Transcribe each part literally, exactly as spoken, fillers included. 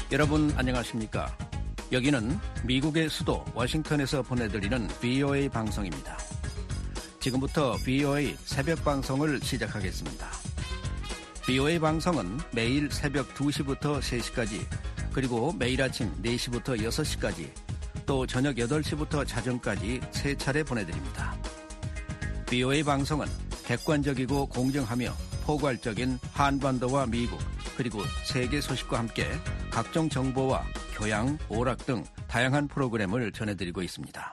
여러분 안녕하십니까? 여기는 미국의 수도 워싱턴에서 보내드리는 브이오에이 방송입니다. 지금부터 브이오에이 새벽 방송을 시작하겠습니다. 브이오에이 방송은 매일 새벽 두 시부터 세 시까지, 그리고 매일 아침 네 시부터 여섯 시까지, 또 저녁 여덟 시부터 자정까지 세 차례 보내드립니다. 브이오에이 방송은 객관적이고 공정하며 포괄적인 한반도와 미국, 그리고 세계 소식과 함께 각종 정보와 교양, 오락 등 다양한 프로그램을 전해드리고 있습니다.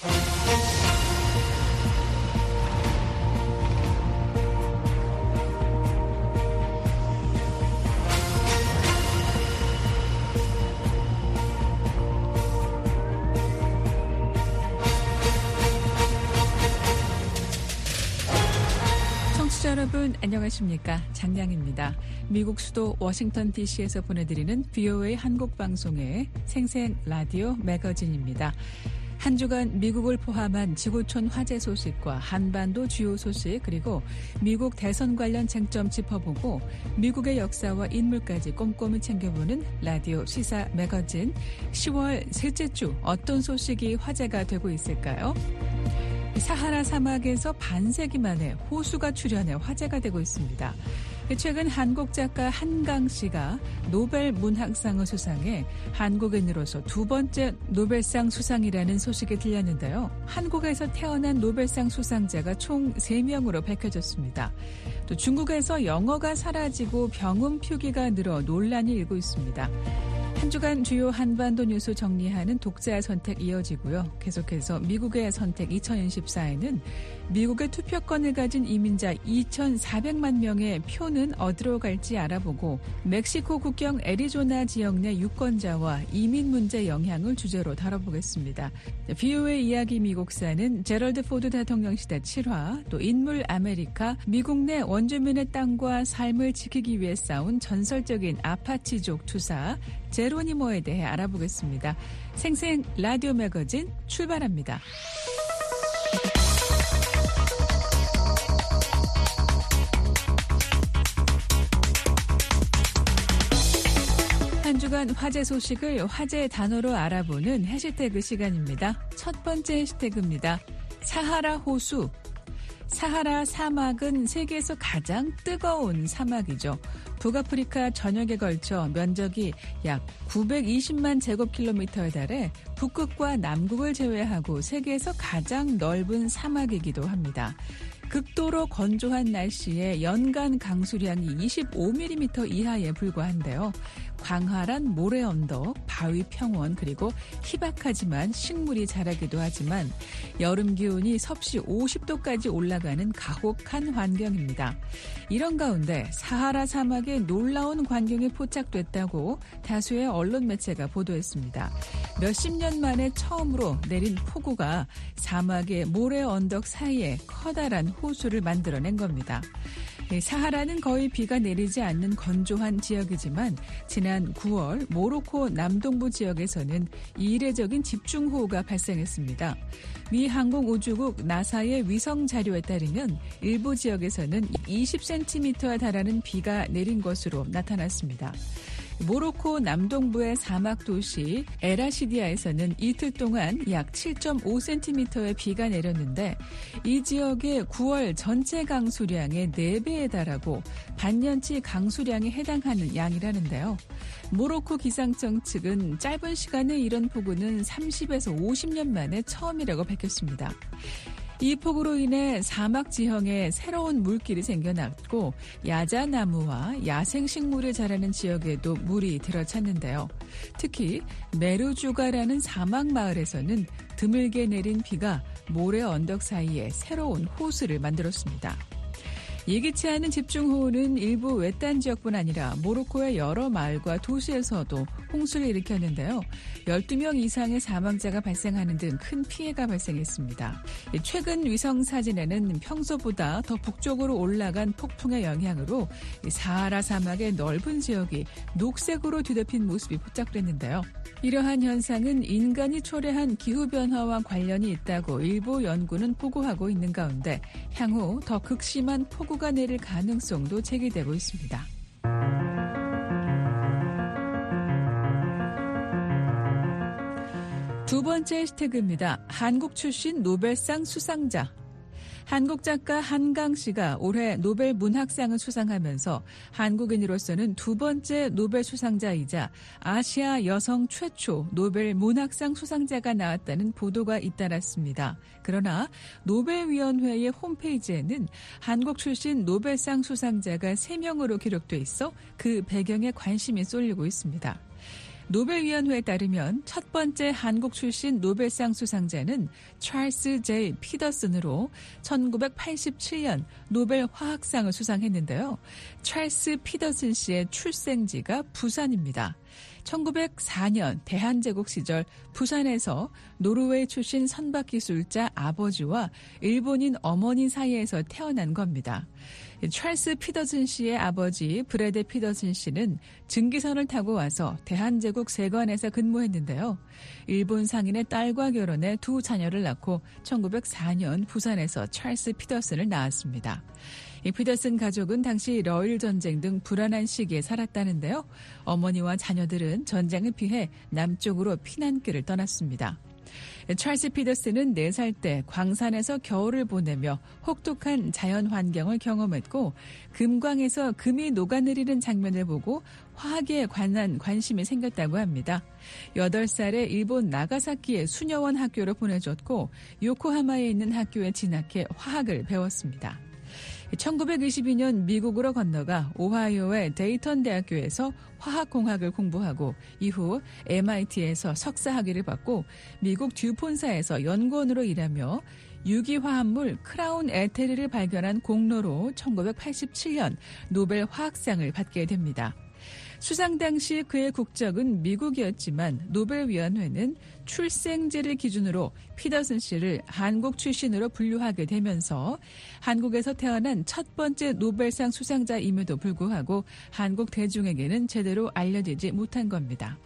청취자 여러분 안녕하십니까? 장량입니다. 미국 수도 워싱턴 디씨에서 보내드리는 브이오에이 한국방송의 생생 라디오 매거진입니다. 한 주간 미국을 포함한 지구촌 화재 소식과 한반도 주요 소식, 그리고 미국 대선 관련 쟁점 짚어보고 미국의 역사와 인물까지 꼼꼼히 챙겨보는 라디오 시사 매거진. 시월 셋째 주 어떤 소식이 화제가 되고 있을까요? 사하라 사막에서 반세기 만에 호수가 출현해 화제가 되고 있습니다. 최근 한국 작가 한강 씨가 노벨 문학상을 수상해 한국인으로서 두 번째 노벨상 수상이라는 소식이 들렸는데요. 한국에서 태어난 노벨상 수상자가 총 세 명으로 밝혀졌습니다. 또 중국에서 영어가 사라지고 병음 표기가 늘어 논란이 일고 있습니다. 한 주간 주요 한반도 뉴스 정리하는 독자 선택 이어지고요. 계속해서 미국의 선택 이천이십사에는 미국의 투표권을 가진 이민자 이천사백만 명의 표는 어디로 갈지 알아보고 멕시코 국경 애리조나 지역 내 유권자와 이민 문제 영향을 주제로 다뤄보겠습니다. 브이오에이 이야기 미국사는 제럴드 포드 대통령 시대 칠화, 또 인물 아메리카, 미국 내 원주민의 땅과 삶을 지키기 위해 싸운 전설적인 아파치족 투사 제로니모에 대해 알아보겠습니다. 생생 라디오 매거진 출발합니다. 한 주간 화제 소식을 화제 단어로 알아보는 해시태그 시간입니다. 첫 번째 해시태그입니다. 사하라 호수. 사하라 사막은 세계에서 가장 뜨거운 사막이죠. 북아프리카 전역에 걸쳐 면적이 약 구백이십만 제곱킬로미터에 달해 북극과 남극을 제외하고 세계에서 가장 넓은 사막이기도 합니다. 극도로 건조한 날씨에 연간 강수량이 이십오 밀리미터 이하에 불과한데요. 광활한 모래 언덕, 바위 평원, 그리고 희박하지만 식물이 자라기도 하지만 여름 기온이 섭씨 오십 도까지 올라가는 가혹한 환경입니다. 이런 가운데 사하라 사막에 놀라운 광경이 포착됐다고 다수의 언론 매체가 보도했습니다. 몇십 년 만에 처음으로 내린 폭우가 사막의 모래 언덕 사이에 커다란 호수를 만들어낸 겁니다. 사하라는 거의 비가 내리지 않는 건조한 지역이지만 지난 구월 모로코 남동부 지역에서는 이례적인 집중호우가 발생했습니다. 미 항공우주국 나사의 위성 자료에 따르면 일부 지역에서는 이십 센티미터에 달하는 비가 내린 것으로 나타났습니다. 모로코 남동부의 사막 도시 에라시디아에서는 이틀 동안 약 칠 점 오 센티미터의 비가 내렸는데 이 지역의 구월 전체 강수량의 네 배에 달하고 반년치 강수량에 해당하는 양이라는데요. 모로코 기상청 측은 짧은 시간에 이런 폭우는 삼십에서 오십 년 만에 처음이라고 밝혔습니다. 이 폭우로 인해 사막 지형에 새로운 물길이 생겨났고 야자나무와 야생식물이 자라는 지역에도 물이 들어찼는데요. 특히 메르주가라는 사막 마을에서는 드물게 내린 비가 모래 언덕 사이에 새로운 호수를 만들었습니다. 예기치 않은 집중호우는 일부 외딴 지역뿐 아니라 모로코의 여러 마을과 도시에서도 홍수를 일으켰는데요. 열두 명 이상의 사망자가 발생하는 등 큰 피해가 발생했습니다. 최근 위성 사진에는 평소보다 더 북쪽으로 올라간 폭풍의 영향으로 사하라 사막의 넓은 지역이 녹색으로 뒤덮인 모습이 포착됐는데요. 이러한 현상은 인간이 초래한 기후변화와 관련이 있다고 일부 연구는 보고하고 있는 가운데 향후 더 극심한 폭우가 내릴 가능성도 제기되고 있습니다. 두 번째 해시태그입니다. 한국 출신 노벨상 수상자. 한국 작가 한강 씨가 올해 노벨 문학상을 수상하면서 한국인으로서는 두 번째 노벨 수상자이자 아시아 여성 최초 노벨 문학상 수상자가 나왔다는 보도가 잇따랐습니다. 그러나 노벨위원회의 홈페이지에는 한국 출신 노벨상 수상자가 세 명으로 기록돼 있어 그 배경에 관심이 쏠리고 있습니다. 노벨위원회에 따르면 첫 번째 한국 출신 노벨상 수상자는 찰스 제이 피더슨으로 천구백팔십칠 년 노벨 화학상을 수상했는데요. 찰스 피더슨 씨의 출생지가 부산입니다. 천구백사 년 대한제국 시절 부산에서 노르웨이 출신 선박기술자 아버지와 일본인 어머니 사이에서 태어난 겁니다. 찰스 피더슨 씨의 아버지 브래드 피더슨 씨는 증기선을 타고 와서 대한제국 세관에서 근무했는데요. 일본 상인의 딸과 결혼해 두 자녀를 낳고 천구백사 년 부산에서 찰스 피더슨을 낳았습니다. 이 피더슨 가족은 당시 러일 전쟁 등 불안한 시기에 살았다는데요. 어머니와 자녀들은 전쟁을 피해 남쪽으로 피난길을 떠났습니다. 찰스 피더슨은 네 살 때 광산에서 겨울을 보내며 혹독한 자연 환경을 경험했고 금광에서 금이 녹아내리는 장면을 보고 화학에 관한 관심이 생겼다고 합니다. 여덟 살에 일본 나가사키의 수녀원 학교로 보내줬고 요코하마에 있는 학교에 진학해 화학을 배웠습니다. 천구백이십이 년 미국으로 건너가 오하이오의 데이턴 대학교에서 화학공학을 공부하고 이후 엠아이티에서 석사학위를 받고 미국 듀폰사에서 연구원으로 일하며 유기화합물 크라운 에테르를 발견한 공로로 천구백팔십칠 년 노벨 화학상을 받게 됩니다. 수상 당시 그의 국적은 미국이었지만 노벨위원회는 출생지를 기준으로 피더슨 씨를 한국 출신으로 분류하게 되면서 한국에서 태어난 첫 번째 노벨상 수상자임에도 불구하고 한국 대중에게는 제대로 알려지지 못한 겁니다.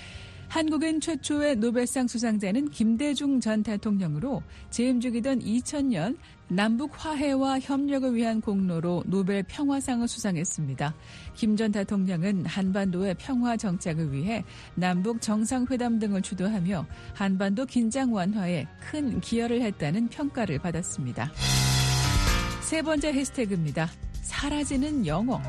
한국인 최초의 노벨상 수상자는 김대중 전 대통령으로 재임 중이던 이천 년 남북 화해와 협력을 위한 공로로 노벨 평화상을 수상했습니다. 김 전 대통령은 한반도의 평화 정착을 위해 남북 정상회담 등을 주도하며 한반도 긴장 완화에 큰 기여를 했다는 평가를 받았습니다. 세 번째 해시태그입니다. 사라지는 영어.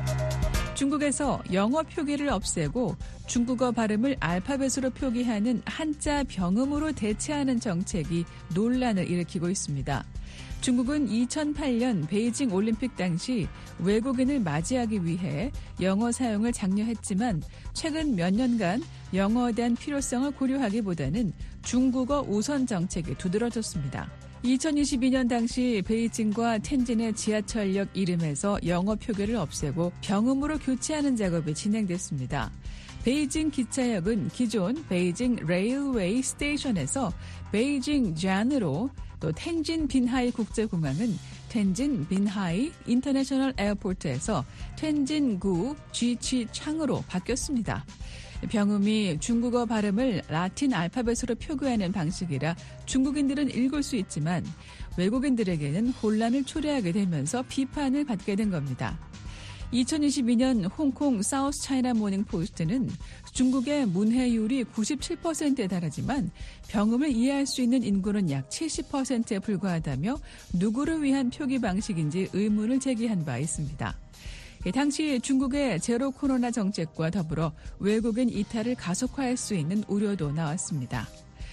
중국에서 영어 표기를 없애고 중국어 발음을 알파벳으로 표기하는 한자 병음으로 대체하는 정책이 논란을 일으키고 있습니다. 중국은 이천팔 년 베이징 올림픽 당시 외국인을 맞이하기 위해 영어 사용을 장려했지만 최근 몇 년간 영어에 대한 필요성을 고려하기보다는 중국어 우선 정책이 두드러졌습니다. 이천이십이 년 당시 베이징과 텐진의 지하철역 이름에서 영어 표기를 없애고 병음으로 교체하는 작업이 진행됐습니다. 베이징 기차역은 기존 베이징 레일웨이 스테이션에서 베이징 잔으로 또 텐진 빈하이 국제공항은 텐진 빈하이 인터내셔널 에어포트에서 텐진구 지치창으로 바뀌었습니다. 병음이 중국어 발음을 라틴 알파벳으로 표기하는 방식이라 중국인들은 읽을 수 있지만 외국인들에게는 혼란을 초래하게 되면서 비판을 받게 된 겁니다. 이천이십이 년 홍콩 사우스 차이나 모닝 포스트는 중국의 문해율이 구십칠 퍼센트에 달하지만 병음을 이해할 수 있는 인구는 약 칠십 퍼센트에 불과하다며 누구를 위한 표기 방식인지 의문을 제기한 바 있습니다. 당시 중국의 제로 코로나 정책과 더불어 외국인 이탈을 가속화할 수 있는 우려도 나왔습니다.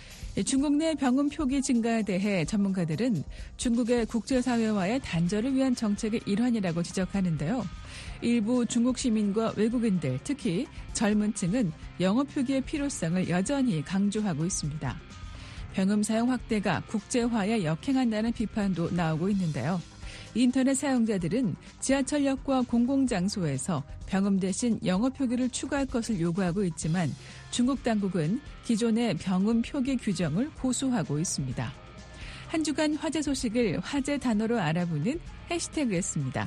중국 내 병음 표기 증가에 대해 전문가들은 중국의 국제사회와의 단절을 위한 정책의 일환이라고 지적하는데요. 일부 중국 시민과 외국인들, 특히 젊은 층은 영어 표기의 필요성을 여전히 강조하고 있습니다. 병음 사용 확대가 국제화에 역행한다는 비판도 나오고 있는데요. 인터넷 사용자들은 지하철역과 공공장소에서 병음 대신 영어 표기를 추가할 것을 요구하고 있지만 중국 당국은 기존의 병음 표기 규정을 고수하고 있습니다. 한 주간 화제 소식을 화제 단어로 알아보는 해시태그였습니다.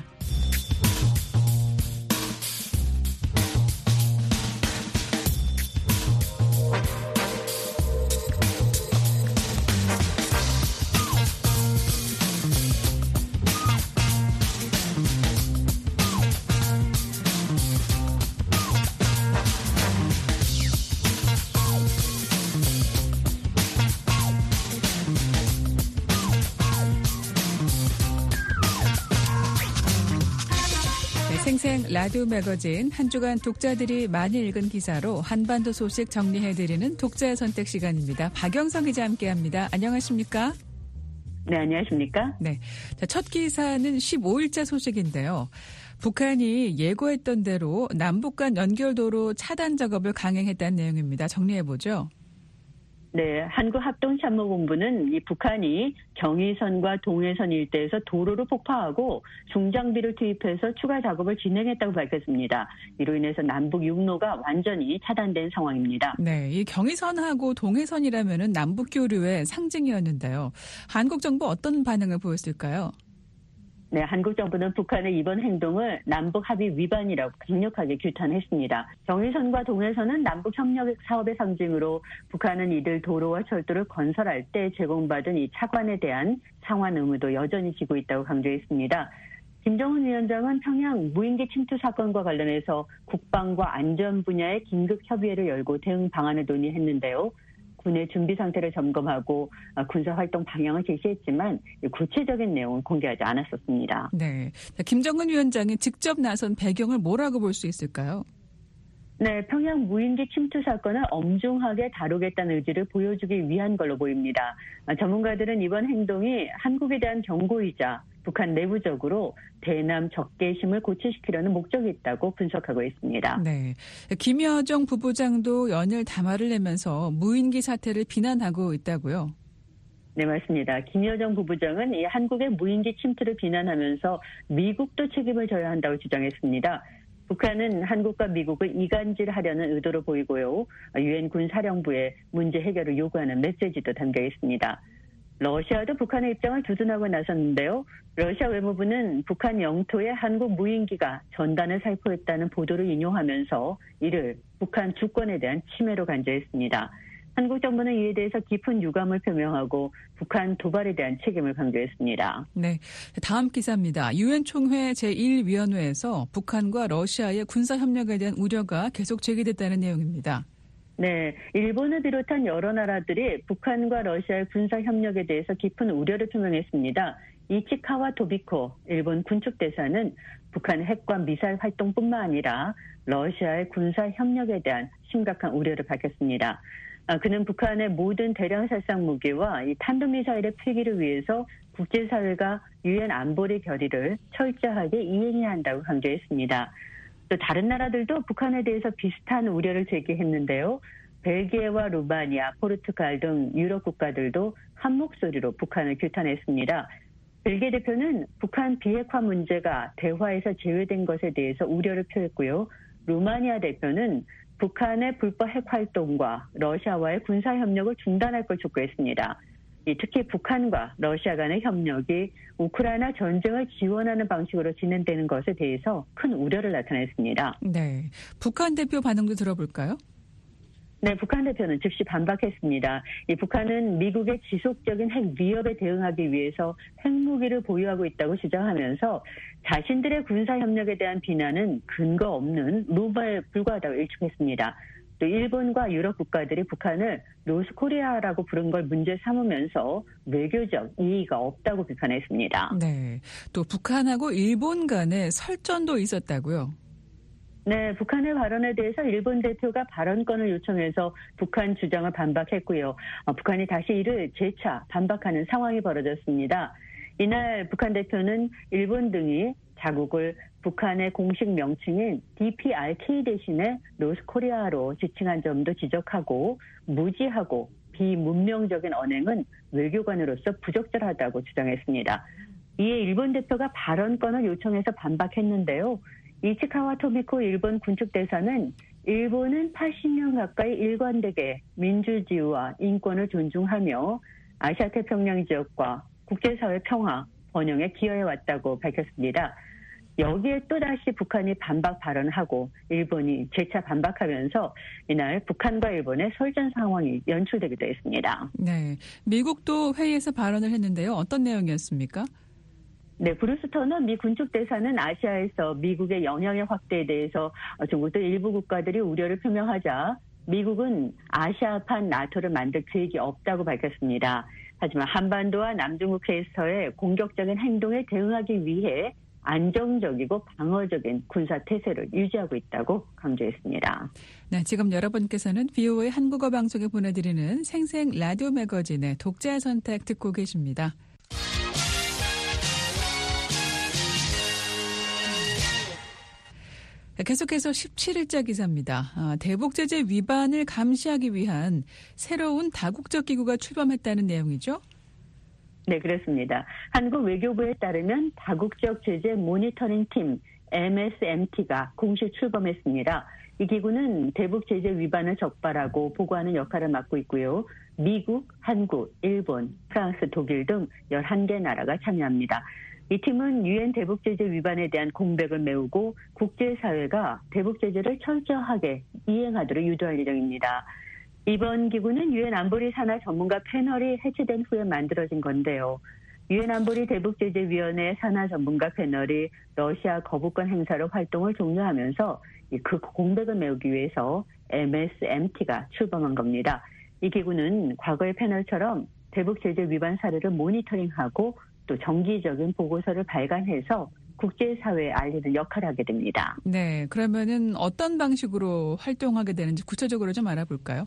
라디오 매거진 한 주간 독자들이 많이 읽은 기사로 한반도 소식 정리해드리는 독자의 선택 시간입니다. 박영선 기자 함께합니다. 안녕하십니까? 네, 안녕하십니까? 네, 자, 첫 기사는 십오 일자 소식인데요. 북한이 예고했던 대로 남북 간 연결도로 차단 작업을 강행했다는 내용입니다. 정리해보죠. 네, 한국합동참모본부는 이 북한이 경의선과 동해선 일대에서 도로를 폭파하고 중장비를 투입해서 추가 작업을 진행했다고 밝혔습니다. 이로 인해서 남북 육로가 완전히 차단된 상황입니다. 네, 이 경의선하고 동해선이라면은 남북 교류의 상징이었는데요. 한국 정부 어떤 반응을 보였을까요? 네, 한국 정부는 북한의 이번 행동을 남북 합의 위반이라고 강력하게 규탄했습니다. 경의선과 동해선은 남북 협력 사업의 상징으로 북한은 이들 도로와 철도를 건설할 때 제공받은 이 차관에 대한 상환 의무도 여전히 지고 있다고 강조했습니다. 김정은 위원장은 평양 무인기 침투 사건과 관련해서 국방과 안전 분야의 긴급 협의회를 열고 대응 방안을 논의했는데요. 군의 준비 상태를 점검하고 군사활동 방향을 제시했지만 구체적인 내용은 공개하지 않았었습니다. 네, 김정은 위원장이 직접 나선 배경을 뭐라고 볼 수 있을까요? 네, 평양 무인기 침투 사건을 엄중하게 다루겠다는 의지를 보여주기 위한 걸로 보입니다. 전문가들은 이번 행동이 한국에 대한 경고이자 북한 내부적으로 대남 적개심을 고취시키려는 목적이 있다고 분석하고 있습니다. 네, 김여정 부부장도 연일 담화를 내면서 무인기 사태를 비난하고 있다고요? 네, 맞습니다. 김여정 부부장은 이 한국의 무인기 침투를 비난하면서 미국도 책임을 져야 한다고 주장했습니다. 북한은 한국과 미국을 이간질하려는 의도로 보이고요. 유엔 군사령부에 문제 해결을 요구하는 메시지도 담겨 있습니다. 러시아도 북한의 입장을 두둔하고 나섰는데요. 러시아 외무부는 북한 영토에 한국 무인기가 전단을 살포했다는 보도를 인용하면서 이를 북한 주권에 대한 침해로 간주했습니다. 한국 정부는 이에 대해서 깊은 유감을 표명하고 북한 도발에 대한 책임을 강조했습니다. 네, 다음 기사입니다. 유엔 총회 제일 위원회에서 북한과 러시아의 군사협력에 대한 우려가 계속 제기됐다는 내용입니다. 네, 일본을 비롯한 여러 나라들이 북한과 러시아의 군사협력에 대해서 깊은 우려를 표명했습니다. 이치카와 토비코 일본 군축대사는 북한의 핵과 미사일 활동뿐만 아니라 러시아의 군사협력에 대한 심각한 우려를 밝혔습니다. 그는 북한의 모든 대량 살상 무기와 이 탄도미사일의 폐기를 위해서 국제사회가 유엔 안보리 결의를 철저하게 이행해야 한다고 강조했습니다. 또 다른 나라들도 북한에 대해서 비슷한 우려를 제기했는데요. 벨기에와 루마니아, 포르투갈 등 유럽 국가들도 한 목소리로 북한을 규탄했습니다. 벨기에 대표는 북한 비핵화 문제가 대화에서 제외된 것에 대해서 우려를 표했고요. 루마니아 대표는 북한의 불법 핵 활동과 러시아와의 군사협력을 중단할 걸 촉구했습니다. 특히 북한과 러시아 간의 협력이 우크라이나 전쟁을 지원하는 방식으로 진행되는 것에 대해서 큰 우려를 나타냈습니다. 네, 북한 대표 반응도 들어볼까요? 네, 북한 대표는 즉시 반박했습니다. 이 북한은 미국의 지속적인 핵 위협에 대응하기 위해서 핵무기를 보유하고 있다고 주장하면서 자신들의 군사협력에 대한 비난은 근거 없는 루머에 불과하다고 일축했습니다. 또 일본과 유럽 국가들이 북한을 노스코리아라고 부른 걸 문제 삼으면서 외교적 이의가 없다고 비판했습니다. 네, 또 북한하고 일본 간에 설전도 있었다고요? 네, 북한의 발언에 대해서 일본 대표가 발언권을 요청해서 북한 주장을 반박했고요. 어, 북한이 다시 이를 재차 반박하는 상황이 벌어졌습니다. 이날 북한 대표는 일본 등이 자국을 북한의 공식 명칭인 디피알케이 대신에 노스코리아로 지칭한 점도 지적하고 무지하고 비문명적인 언행은 외교관으로서 부적절하다고 주장했습니다. 이에 일본 대표가 발언권을 요청해서 반박했는데요. 이치카와 토미코 일본 군축대사는 일본은 팔십 년 가까이 일관되게 민주주의와 인권을 존중하며 아시아태평양 지역과 국제사회 평화, 번영에 기여해왔다고 밝혔습니다. 여기에 또다시 북한이 반박 발언하고 일본이 재차 반박하면서 이날 북한과 일본의 설전 상황이 연출되기도 했습니다. 네, 미국도 회의에서 발언을 했는데요. 어떤 내용이었습니까? 네, 브루스 터너 미 군축대사는 아시아에서 미국의 영향의 확대에 대해서 중국도 일부 국가들이 우려를 표명하자 미국은 아시아판 나토를 만들 계획이 없다고 밝혔습니다. 하지만 한반도와 남중국 클러스터의 공격적인 행동에 대응하기 위해 안정적이고 방어적인 군사 태세를 유지하고 있다고 강조했습니다. 네, 지금 여러분께서는 비오에이 한국어 방송에 보내드리는 생생 라디오 매거진의 독자 선택 듣고 계십니다. 계속해서 십칠 일자 기사입니다. 아, 대북 제재 위반을 감시하기 위한 새로운 다국적 기구가 출범했다는 내용이죠? 네, 그렇습니다. 한국 외교부에 따르면 다국적 제재 모니터링 팀 엠에스엠티가 공식 출범했습니다. 이 기구는 대북 제재 위반을 적발하고 보고하는 역할을 맡고 있고요. 미국, 한국, 일본, 프랑스, 독일 등 열한 개 나라가 참여합니다. 이 팀은 유엔 대북 제재 위반에 대한 공백을 메우고 국제사회가 대북 제재를 철저하게 이행하도록 유도할 예정입니다. 이번 기구는 유엔 안보리 산하 전문가 패널이 해체된 후에 만들어진 건데요. 유엔 안보리 대북제재위원회 산하 전문가 패널이 러시아 거부권 행사로 활동을 종료하면서 그 공백을 메우기 위해서 엠에스엠티가 출범한 겁니다. 이 기구는 과거의 패널처럼 대북 제재 위반 사례를 모니터링하고 또 정기적인 보고서를 발간해서 국제사회에 알리는 역할을 하게 됩니다. 네, 그러면은 어떤 방식으로 활동하게 되는지 구체적으로 좀 알아볼까요?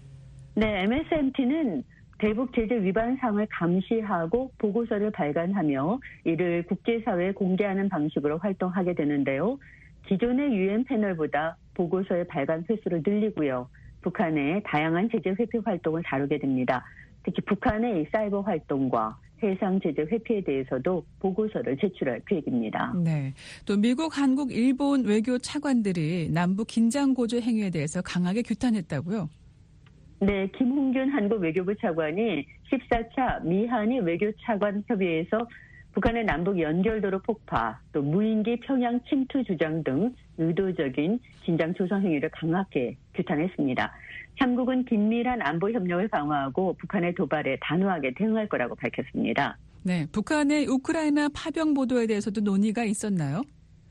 네, 엠에스엠티는 대북 제재 위반 사항을 감시하고 보고서를 발간하며 이를 국제사회에 공개하는 방식으로 활동하게 되는데요. 기존의 유엔 패널보다 보고서의 발간 횟수를 늘리고요. 북한의 다양한 제재 회피 활동을 다루게 됩니다. 특히 북한의 사이버 활동과 해상 제재 회피에 대해서도 보고서를 제출할 계획입니다. 네, 또 미국, 한국, 일본 외교 차관들이 남북 긴장 고조 행위에 대해서 강하게 규탄했다고요? 네, 김홍균 한국 외교부 차관이 십사 차 미한일 외교 차관 협의회에서 북한의 남북 연결도로 폭파, 또 무인기 평양 침투 주장 등 의도적인 긴장 조성 행위를 강하게 규탄했습니다. 삼국은 긴밀한 안보 협력을 강화하고 북한의 도발에 단호하게 대응할 거라고 밝혔습니다. 네, 북한의 우크라이나 파병 보도에 대해서도 논의가 있었나요?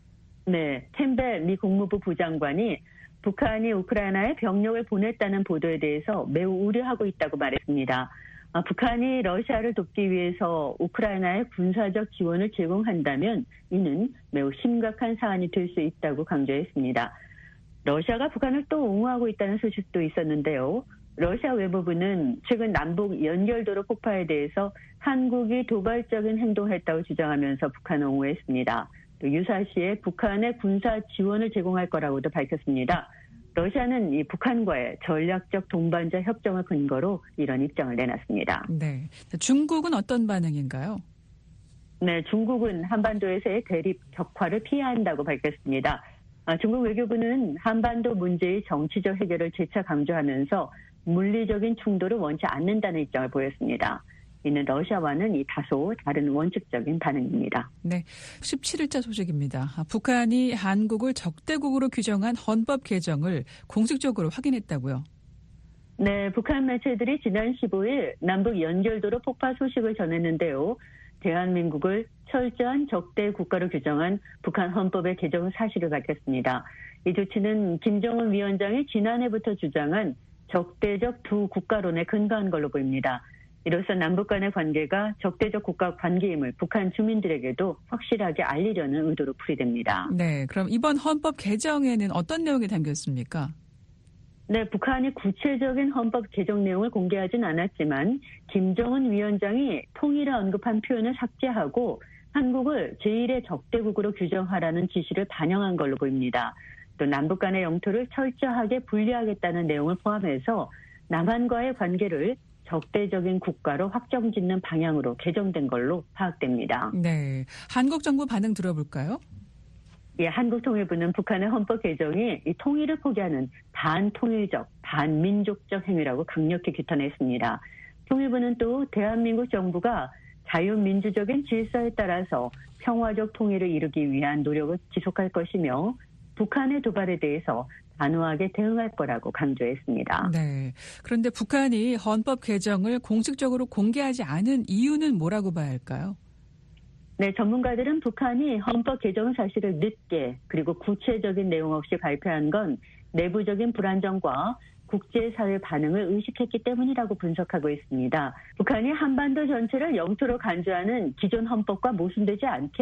네, 캠벨 미 국무부 부장관이 북한이 우크라이나에 병력을 보냈다는 보도에 대해서 매우 우려하고 있다고 말했습니다. 아, 북한이 러시아를 돕기 위해서 우크라이나에 군사적 지원을 제공한다면 이는 매우 심각한 사안이 될 수 있다고 강조했습니다. 러시아가 북한을 또 옹호하고 있다는 소식도 있었는데요. 러시아 외무부는 최근 남북 연결도로 폭파에 대해서 한국이 도발적인 행동을 했다고 주장하면서 북한을 옹호했습니다. 또 유사시에 북한에 군사 지원을 제공할 거라고도 밝혔습니다. 러시아는 이 북한과의 전략적 동반자 협정을 근거로 이런 입장을 내놨습니다. 네, 중국은 어떤 반응인가요? 네, 중국은 한반도에서의 대립 격화를 피해야 한다고 밝혔습니다. 아, 중국 외교부는 한반도 문제의 정치적 해결을 재차 강조하면서 물리적인 충돌을 원치 않는다는 입장을 보였습니다. 이는 러시아와는 이 다소 다른 원칙적인 반응입니다. 네, 십칠 일자 소식입니다. 북한이 한국을 적대국으로 규정한 헌법 개정을 공식적으로 확인했다고요? 네, 북한 매체들이 지난 십오일 남북 연결도로 폭파 소식을 전했는데요. 대한민국을 철저한 적대 국가로 규정한 북한 헌법의 개정 사실을 밝혔습니다. 이 조치는 김정은 위원장이 지난해부터 주장한 적대적 두 국가론에 근거한 걸로 보입니다. 이로써 남북 간의 관계가 적대적 국가 관계임을 북한 주민들에게도 확실하게 알리려는 의도로 풀이됩니다. 네, 그럼 이번 헌법 개정에는 어떤 내용이 담겼습니까? 네, 북한이 구체적인 헌법 개정 내용을 공개하진 않았지만 김정은 위원장이 통일을 언급한 표현을 삭제하고 한국을 제일의 적대국으로 규정하라는 지시를 반영한 걸로 보입니다. 또 남북 간의 영토를 철저하게 분리하겠다는 내용을 포함해서 남한과의 관계를 적대적인 국가로 확정짓는 방향으로 개정된 걸로 파악됩니다. 네, 한국 정부 반응 들어볼까요? 예, 한국통일부는 북한의 헌법 개정이 이 통일을 포기하는 반통일적, 반민족적 행위라고 강력히 규탄했습니다. 통일부는 또 대한민국 정부가 자유민주적인 질서에 따라서 평화적 통일을 이루기 위한 노력을 지속할 것이며 북한의 도발에 대해서 단호하게 대응할 거라고 강조했습니다. 네. 그런데 북한이 헌법 개정을 공식적으로 공개하지 않은 이유는 뭐라고 봐야 할까요? 네, 전문가들은 북한이 헌법 개정 사실을 늦게 그리고 구체적인 내용 없이 발표한 건 내부적인 불안정과 국제사회 반응을 의식했기 때문이라고 분석하고 있습니다. 북한이 한반도 전체를 영토로 간주하는 기존 헌법과 모순되지 않게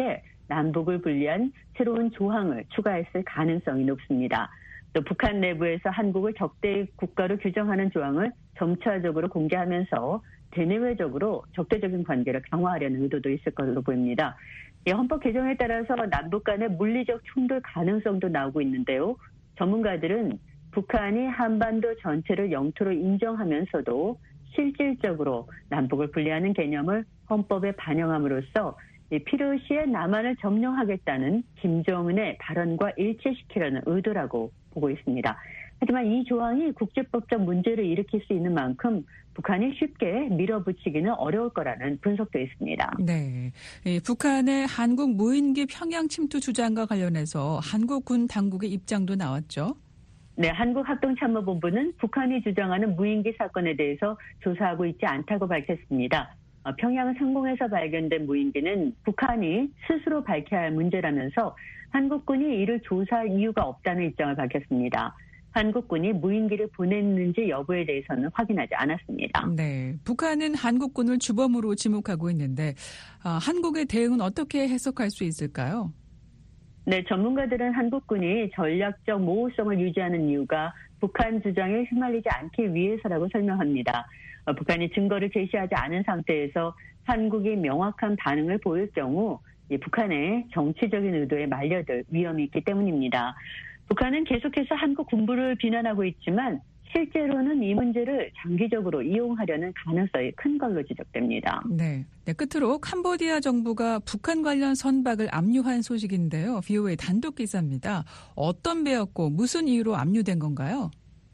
남북을 분리한 새로운 조항을 추가했을 가능성이 높습니다. 또 북한 내부에서 한국을 적대 국가로 규정하는 조항을 점차적으로 공개하면서 대내외적으로 적대적인 관계를 강화하려는 의도도 있을 것으로 보입니다. 이 헌법 개정에 따라서 남북 간의 물리적 충돌 가능성도 나오고 있는데요. 전문가들은 북한이 한반도 전체를 영토로 인정하면서도 실질적으로 남북을 분리하는 개념을 헌법에 반영함으로써 필요시에 남한을 점령하겠다는 김정은의 발언과 일치시키려는 의도라고 보고 있습니다. 하지만 이 조항이 국제법적 문제를 일으킬 수 있는 만큼 북한이 쉽게 밀어붙이기는 어려울 거라는 분석도 있습니다. 네, 북한의 한국 무인기 평양 침투 주장과 관련해서 한국군 당국의 입장도 나왔죠. 네, 한국합동참모본부는 북한이 주장하는 무인기 사건에 대해서 조사하고 있지 않다고 밝혔습니다. 평양 상공에서 발견된 무인기는 북한이 스스로 밝혀야 할 문제라면서 한국군이 이를 조사할 이유가 없다는 입장을 밝혔습니다. 한국군이 무인기를 보냈는지 여부에 대해서는 확인하지 않았습니다. 네, 북한은 한국군을 주범으로 지목하고 있는데 아, 한국의 대응은 어떻게 해석할 수 있을까요? 네, 전문가들은 한국군이 전략적 모호성을 유지하는 이유가 북한 주장에 휘말리지 않기 위해서라고 설명합니다. 어, 북한이 증거를 제시하지 않은 상태에서 한국이 명확한 반응을 보일 경우 이 북한의 정치적인 의도에 말려들 위험이 있기 때문입니다. 북한은 계속해서 한국 군부를 비난하고 있지만 실제로는 이 문제를 장기적으로 이용하려는 가능성이 큰 걸로 지적됩니다. 네. 네, 끝으로 캄보디아 정부가 북한 관련 선박을 압류한 소식인데요. 비오에이 단독 기사입니다. 어떤 배였고 무슨 이유로 압류된 건가요?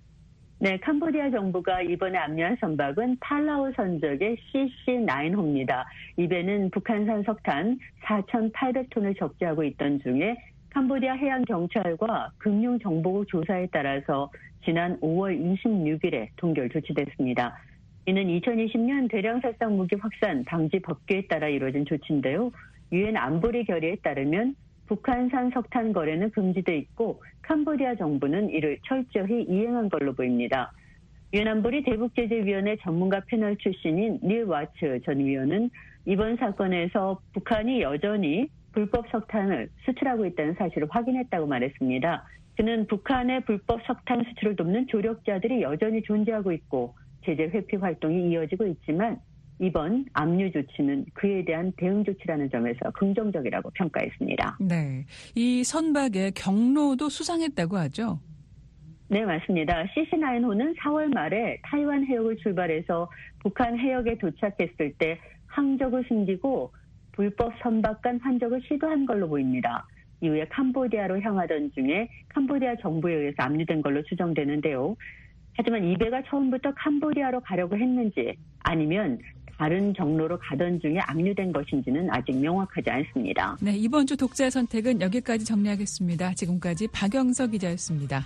네, 캄보디아 정부가 이번에 압류한 선박은 팔라우 선적의 씨씨 나인호입니다. 이 배는 북한산 석탄 사천팔백 톤을 적재하고 있던 중에 캄보디아 해양경찰과 금융정보국 조사에 따라서 지난 오월 이십육일에 동결 조치됐습니다. 이는 이천이십 년 대량살상 무기 확산 방지 법규에 따라 이루어진 조치인데요. 유엔 안보리 결의에 따르면 북한산 석탄 거래는 금지돼 있고 캄보디아 정부는 이를 철저히 이행한 걸로 보입니다. 유엔 안보리 대북제재위원회 전문가 패널 출신인 닐 와츠 전 위원은 이번 사건에서 북한이 여전히 불법 석탄을 수출하고 있다는 사실을 확인했다고 말했습니다. 그는 북한의 불법 석탄 수출을 돕는 조력자들이 여전히 존재하고 있고 제재 회피 활동이 이어지고 있지만 이번 압류 조치는 그에 대한 대응 조치라는 점에서 긍정적이라고 평가했습니다. 네, 이 선박의 경로도 수상했다고 하죠? 네, 맞습니다. 씨씨 나인호는 사월 말에 타이완 해역을 출발해서 북한 해역에 도착했을 때 항적을 숨기고 불법 선박 간 환적을 시도한 걸로 보입니다. 이후에 캄보디아로 향하던 중에 캄보디아 정부에 의해서 압류된 걸로 추정되는데요. 하지만 이 배가 처음부터 캄보디아로 가려고 했는지 아니면 다른 경로로 가던 중에 압류된 것인지는 아직 명확하지 않습니다. 네, 이번 주 독자의 선택은 여기까지 정리하겠습니다. 지금까지 박영석 기자였습니다.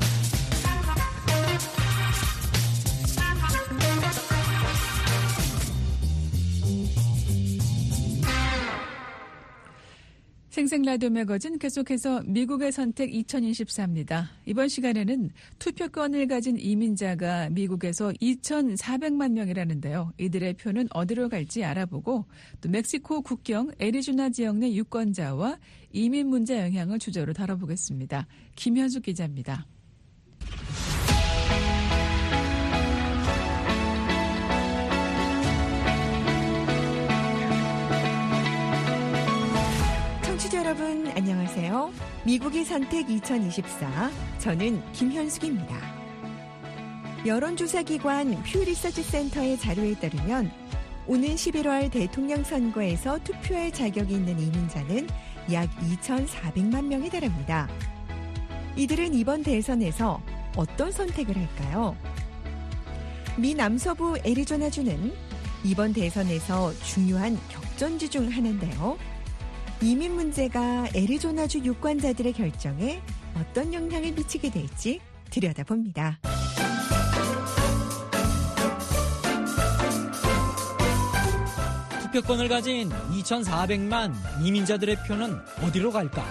생생라디오 매거진 계속해서 미국의 선택 이천이십사입니다. 이번 시간에는 투표권을 가진 이민자가 미국에서 이천사백만 명이라는데요. 이들의 표는 어디로 갈지 알아보고 또 멕시코 국경 애리조나 지역 내 유권자와 이민 문제 영향을 주제로 다뤄보겠습니다. 김현숙 기자입니다. 여러분 안녕하세요. 미국의 선택 이천이십사, 저는 김현숙입니다. 여론조사기관 퓨리서치 센터의 자료에 따르면 오는 십일월 대통령 선거에서 투표할 자격이 있는 이민자는 약 이천사백만 명에 달합니다. 이들은 이번 대선에서 어떤 선택을 할까요? 미 남서부 애리조나주는 이번 대선에서 중요한 격전지 중 하나인데요. 이민 문제가 애리조나주 유권자들의 결정에 어떤 영향을 미치게 될지 들여다봅니다. 투표권을 가진 이천사백만 이민자들의 표는 어디로 갈까?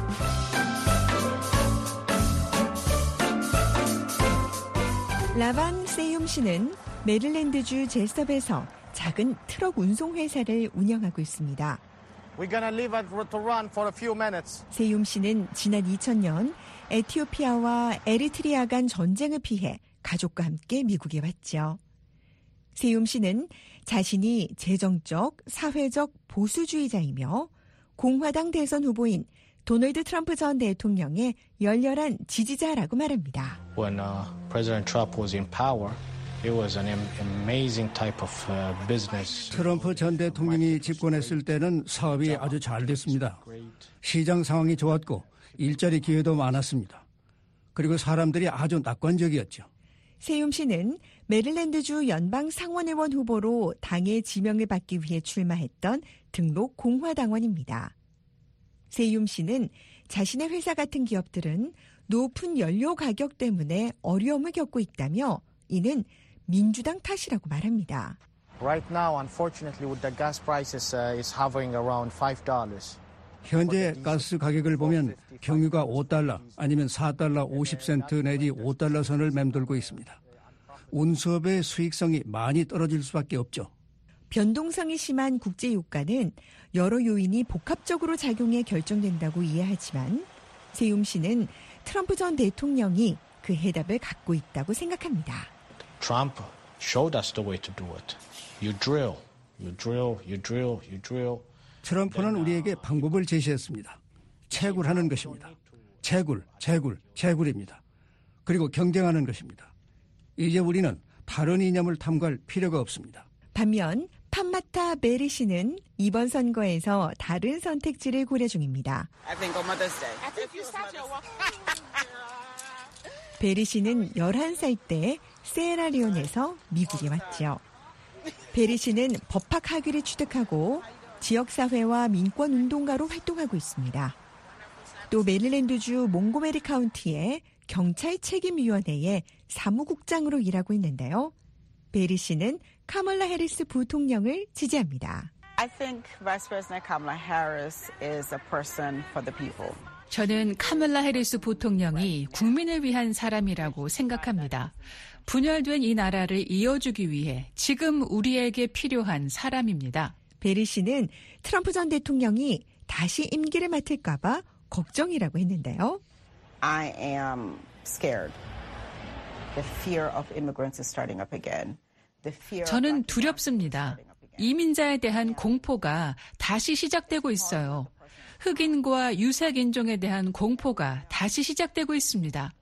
라반 세욤 씨는 메릴랜드주 제섭에서 작은 트럭 운송회사를 운영하고 있습니다. We're gonna leave it to run for a few minutes. 세욤 씨는 지난 이천 년 에티오피아와 에리트리아 간 전쟁을 피해 가족과 함께 미국에 왔죠. 세욤 씨는 자신이 재정적, 사회적 보수주의자이며 공화당 대선 후보인 도널드 트럼프 전 대통령의 열렬한 지지자라고 말합니다. When uh, President Trump was in power, it was an amazing type of uh, business. 트럼프 전 대통령이 집권했을 때는 사업이 아주 잘 됐습니다. 시장 상황이 좋았고 일자리 기회도 많았습니다. 그리고 사람들이 아주 낙관적이었죠. 세욤 씨는 메릴랜드주 연방 상원의원 후보로 당의 지명을 받기 위해 출마했던 등록 공화당원입니다. 세욤 씨는 자신의 회사 같은 기업들은 높은 연료 가격 때문에 어려움을 겪고 있다며 이는 민주당 탓이라고 말합니다. Right now, unfortunately, with the gas prices uh, is hovering around five dollars. 현재 가스 가격을 보면 경유가 오 달러 아니면 사 달러 오십 센트 내지 오 달러 선을 맴돌고 있습니다. 운수업의 수익성이 많이 떨어질 수밖에 없죠. 변동성이 심한 국제유가는 여러 요인이 복합적으로 작용해 결정된다고 이해하지만 세욤 씨는 트럼프 전 대통령이 그 해답을 갖고 있다고 생각합니다. Trump showed us the way to do it. You drill, you drill, you drill, you drill. 트럼프는 우리에게 방법을 제시했습니다. 채굴하는 것입니다. 채굴, 채굴, 채굴입니다. 그리고 경쟁하는 것입니다. 이제 우리는 다른 이념을 탐구할 필요가 없습니다. 반면 판마타 베리 씨는 이번 선거에서 다른 선택지를 고려 중입니다. 베리 씨는 열한 살 때 세라리온에서 미국에 왔죠. 베리 씨는 법학 학위를 취득하고 지역사회와 민권운동가로 활동하고 있습니다. 또 메릴랜드주 몽고메리 카운티의 경찰 책임위원회의 사무국장으로 일하고 있는데요. 베리 씨는 카멀라 해리스 부통령을 지지합니다. I think Vice President Kamala Harris is a person for the people. 저는 카멀라 해리스 부통령이 국민을 위한 사람이라고 생각합니다. 분열된 이 나라를 이어주기 위해 지금 우리에게 필요한 사람입니다. 베리 씨는 트럼프 전 대통령이 다시 임기를 맡을까 봐 걱정이라고 했는데요. I am scared. The fear of immigrants is starting up again. The fear 저는 두렵습니다. 이민자에 대한 공포가 다시 시작되고 있어요. 흑인과 유색인종에 대한 공포가 다시 시작되고 있습니다.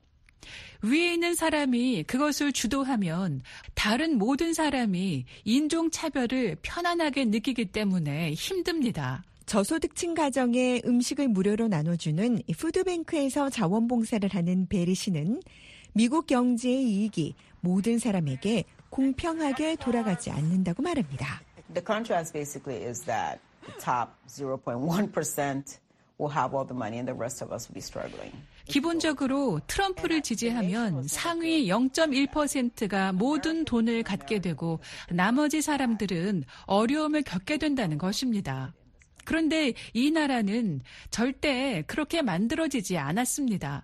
위에 있는 사람이 그것을 주도하면 다른 모든 사람이 인종차별을 편안하게 느끼기 때문에 힘듭니다. 저소득층 가정에 음식을 무료로 나눠주는 푸드뱅크에서 자원봉사를 하는 베리 씨는 미국 경제의 이익이 모든 사람에게 공평하게 돌아가지 않는다고 말합니다. The contrast basically is that the top zero point one percent will have all the money and the rest of us will be struggling. 기본적으로 트럼프를 지지하면 상위 영 점 일 퍼센트가 모든 돈을 갖게 되고 나머지 사람들은 어려움을 겪게 된다는 것입니다. 그런데 이 나라는 절대 그렇게 만들어지지 않았습니다.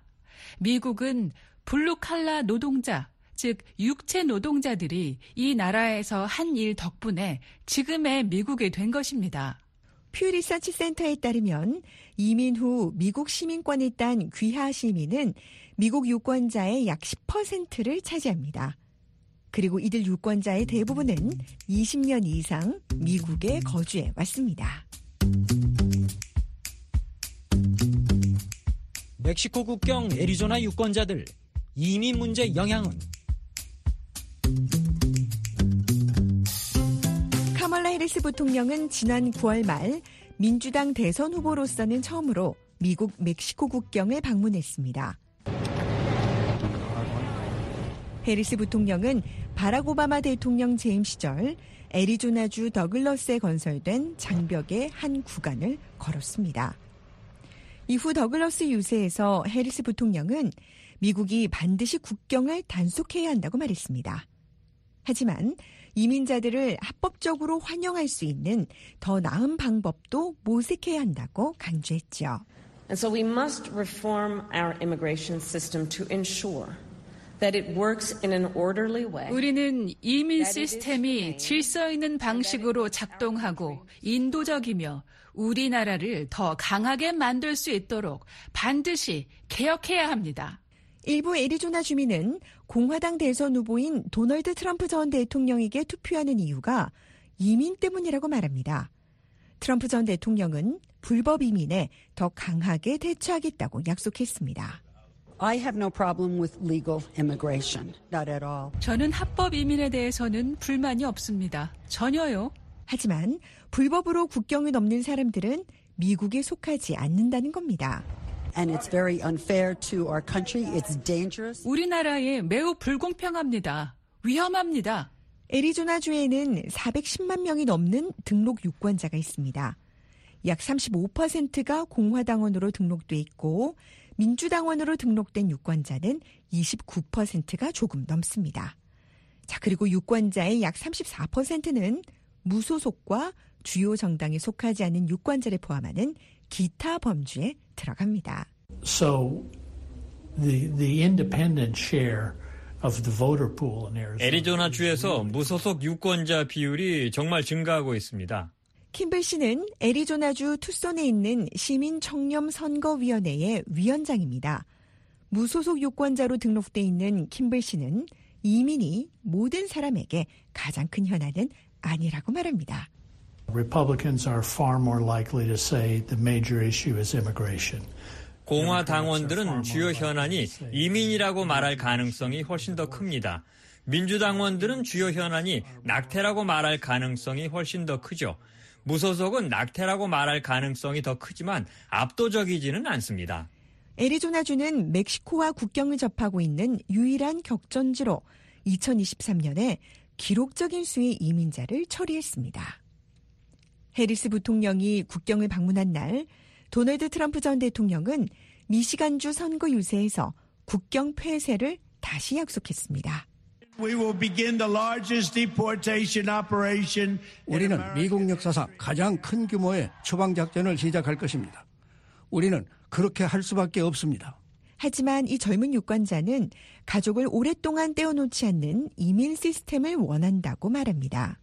미국은 블루칼라 노동자, 즉 육체 노동자들이 이 나라에서 한 일 덕분에 지금의 미국이 된 것입니다. 퓨 리서치 센터에 따르면 이민 후 미국 시민권을 딴 귀화 시민은 미국 유권자의 약 십 퍼센트를 차지합니다. 그리고 이들 유권자의 대부분은 이십 년 이상 미국에 거주해 왔습니다. 멕시코 국경 애리조나 유권자들 이민 문제 영향은? 카멀라 해리스 부통령은 지난 구월 말 민주당 대선 후보로서는 처음으로 미국 멕시코 국경을 방문했습니다. 해리스 부통령은 바락 오바마 대통령 재임 시절 애리조나주 더글러스에 건설된 장벽의 한 구간을 걸었습니다. 이후 더글러스 유세에서 해리스 부통령은 미국이 반드시 국경을 단속해야 한다고 말했습니다. 하지만 이민자들을 합법적으로 환영할 수 있는 더 나은 방법도 모색해야 한다고 강조했죠. And so we must reform our immigration system to ensure that it works in an orderly way. 우리는 이민 시스템이 질서 있는 방식으로 작동하고 인도적이며 우리나라를 더 강하게 만들 수 있도록 반드시 개혁해야 합니다. 일부 애리조나 주민은 공화당 대선 후보인 도널드 트럼프 전 대통령에게 투표하는 이유가 이민 때문이라고 말합니다. 트럼프 전 대통령은 불법 이민에 더 강하게 대처하겠다고 약속했습니다. I have no problem with legal immigration. Not at all. 저는 합법 이민에 대해서는 불만이 없습니다. 전혀요. 하지만 불법으로 국경을 넘는 사람들은 미국에 속하지 않는다는 겁니다. And it's very unfair to our country. It's dangerous. 우리나라에 매우 불공평합니다. 위험합니다. 애리조나주에는 사백십만 명이 넘는 등록 유권자가 있습니다. 약 삼십오 퍼센트가 공화당원으로 등록돼 있고 민주당원으로 등록된 유권자는 이십구 퍼센트가 조금 넘습니다. 자, 그리고 유권자의 약 삼십사 퍼센트는 무소속과 주요 정당에 속하지 않은 유권자를 포함하는 기타 범주에 들어갑니다. So the the independent share of the voter pool in Arizona. 애리조나주에서 무소속 유권자 비율이 정말 증가하고 있습니다. 킴블 씨는 애리조나주 투손에 있는 시민청렴선거위원회의 위원장입니다. 무소속 유권자로 등록돼 있는 킴블 씨는 이민이 모든 사람에게 가장 큰 현안은 아니라고 말합니다. Republicans are far more likely to say the major issue is immigration. 공화 당원들은 주요 현안이 이민이라고 말할 가능성이 훨씬 더 큽니다. 민주당원들은 주요 현안이 낙태라고 말할 가능성이 훨씬 더 크죠. 무소속은 낙태라고 말할 가능성이 더 크지만 압도적이지는 않습니다. 애리조나주는 멕시코와 국경을 접하고 있는 유일한 격전지로 이천이십삼 년에 기록적인 수의 이민자를 처리했습니다. 해리스 부통령이 국경을 방문한 날 도널드 트럼프 전 대통령은 미시간주 선거 유세에서 국경 폐쇄를 다시 약속했습니다. 우리는 미국 역사상 가장 큰 규모의 추방작전을 시작할 것입니다. 우리는 그렇게 할 수밖에 없습니다. 하지만 이 젊은 유권자는 가족을 오랫동안 떼어놓지 않는 이민 시스템을 원한다고 말합니다.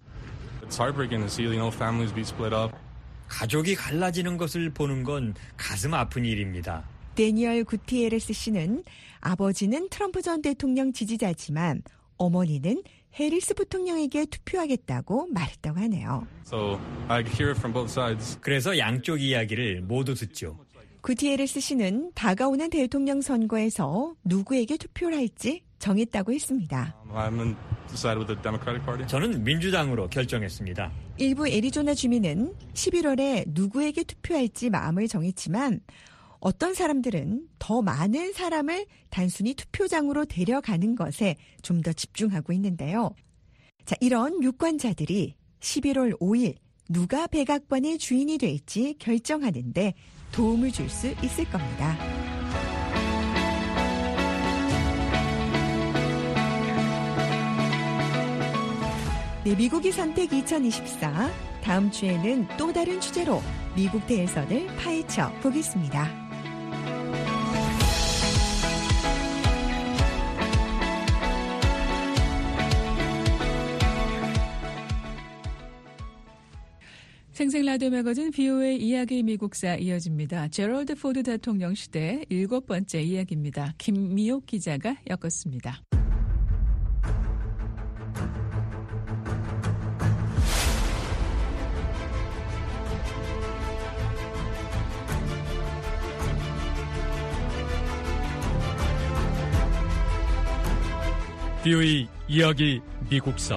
가족이 갈라지는 것을 보는 건 가슴 아픈 일입니다. 데니얼 구티에레스 씨는 아버지는 트럼프 전 대통령 지지자지만 어머니는 해리스 부통령에게 투표하겠다고 말했다고 하네요. So, I hear it from both sides. 그래서 양쪽 이야기를 모두 듣죠. 구티에레스 씨는 다가오는 대통령 선거에서 누구에게 투표를 할지 정했다고 했습니다. I'm decided with the Democratic Party. 저는 민주당으로 결정했습니다. 일부 애리조나 주민은 십일월에 누구에게 투표할지 마음을 정했지만 어떤 사람들은 더 많은 사람을 단순히 투표장으로 데려가는 것에 좀 더 집중하고 있는데요. 자, 이런 유권자들이 십일월 오일 누가 백악관의 주인이 될지 결정하는데 도움을 줄 수 있을 겁니다. 네, 미국의 선택 이천이십사. 다음 주에는 또 다른 주제로 미국 대선을 파헤쳐 보겠습니다. 생생 라디오 매거진 브이오에이 이야기 미국사 이어집니다. 제럴드 포드 대통령 시대 일곱 번째 이야기입니다. 김미옥 기자가 엮었습니다. 브이오에이 이야기 미국사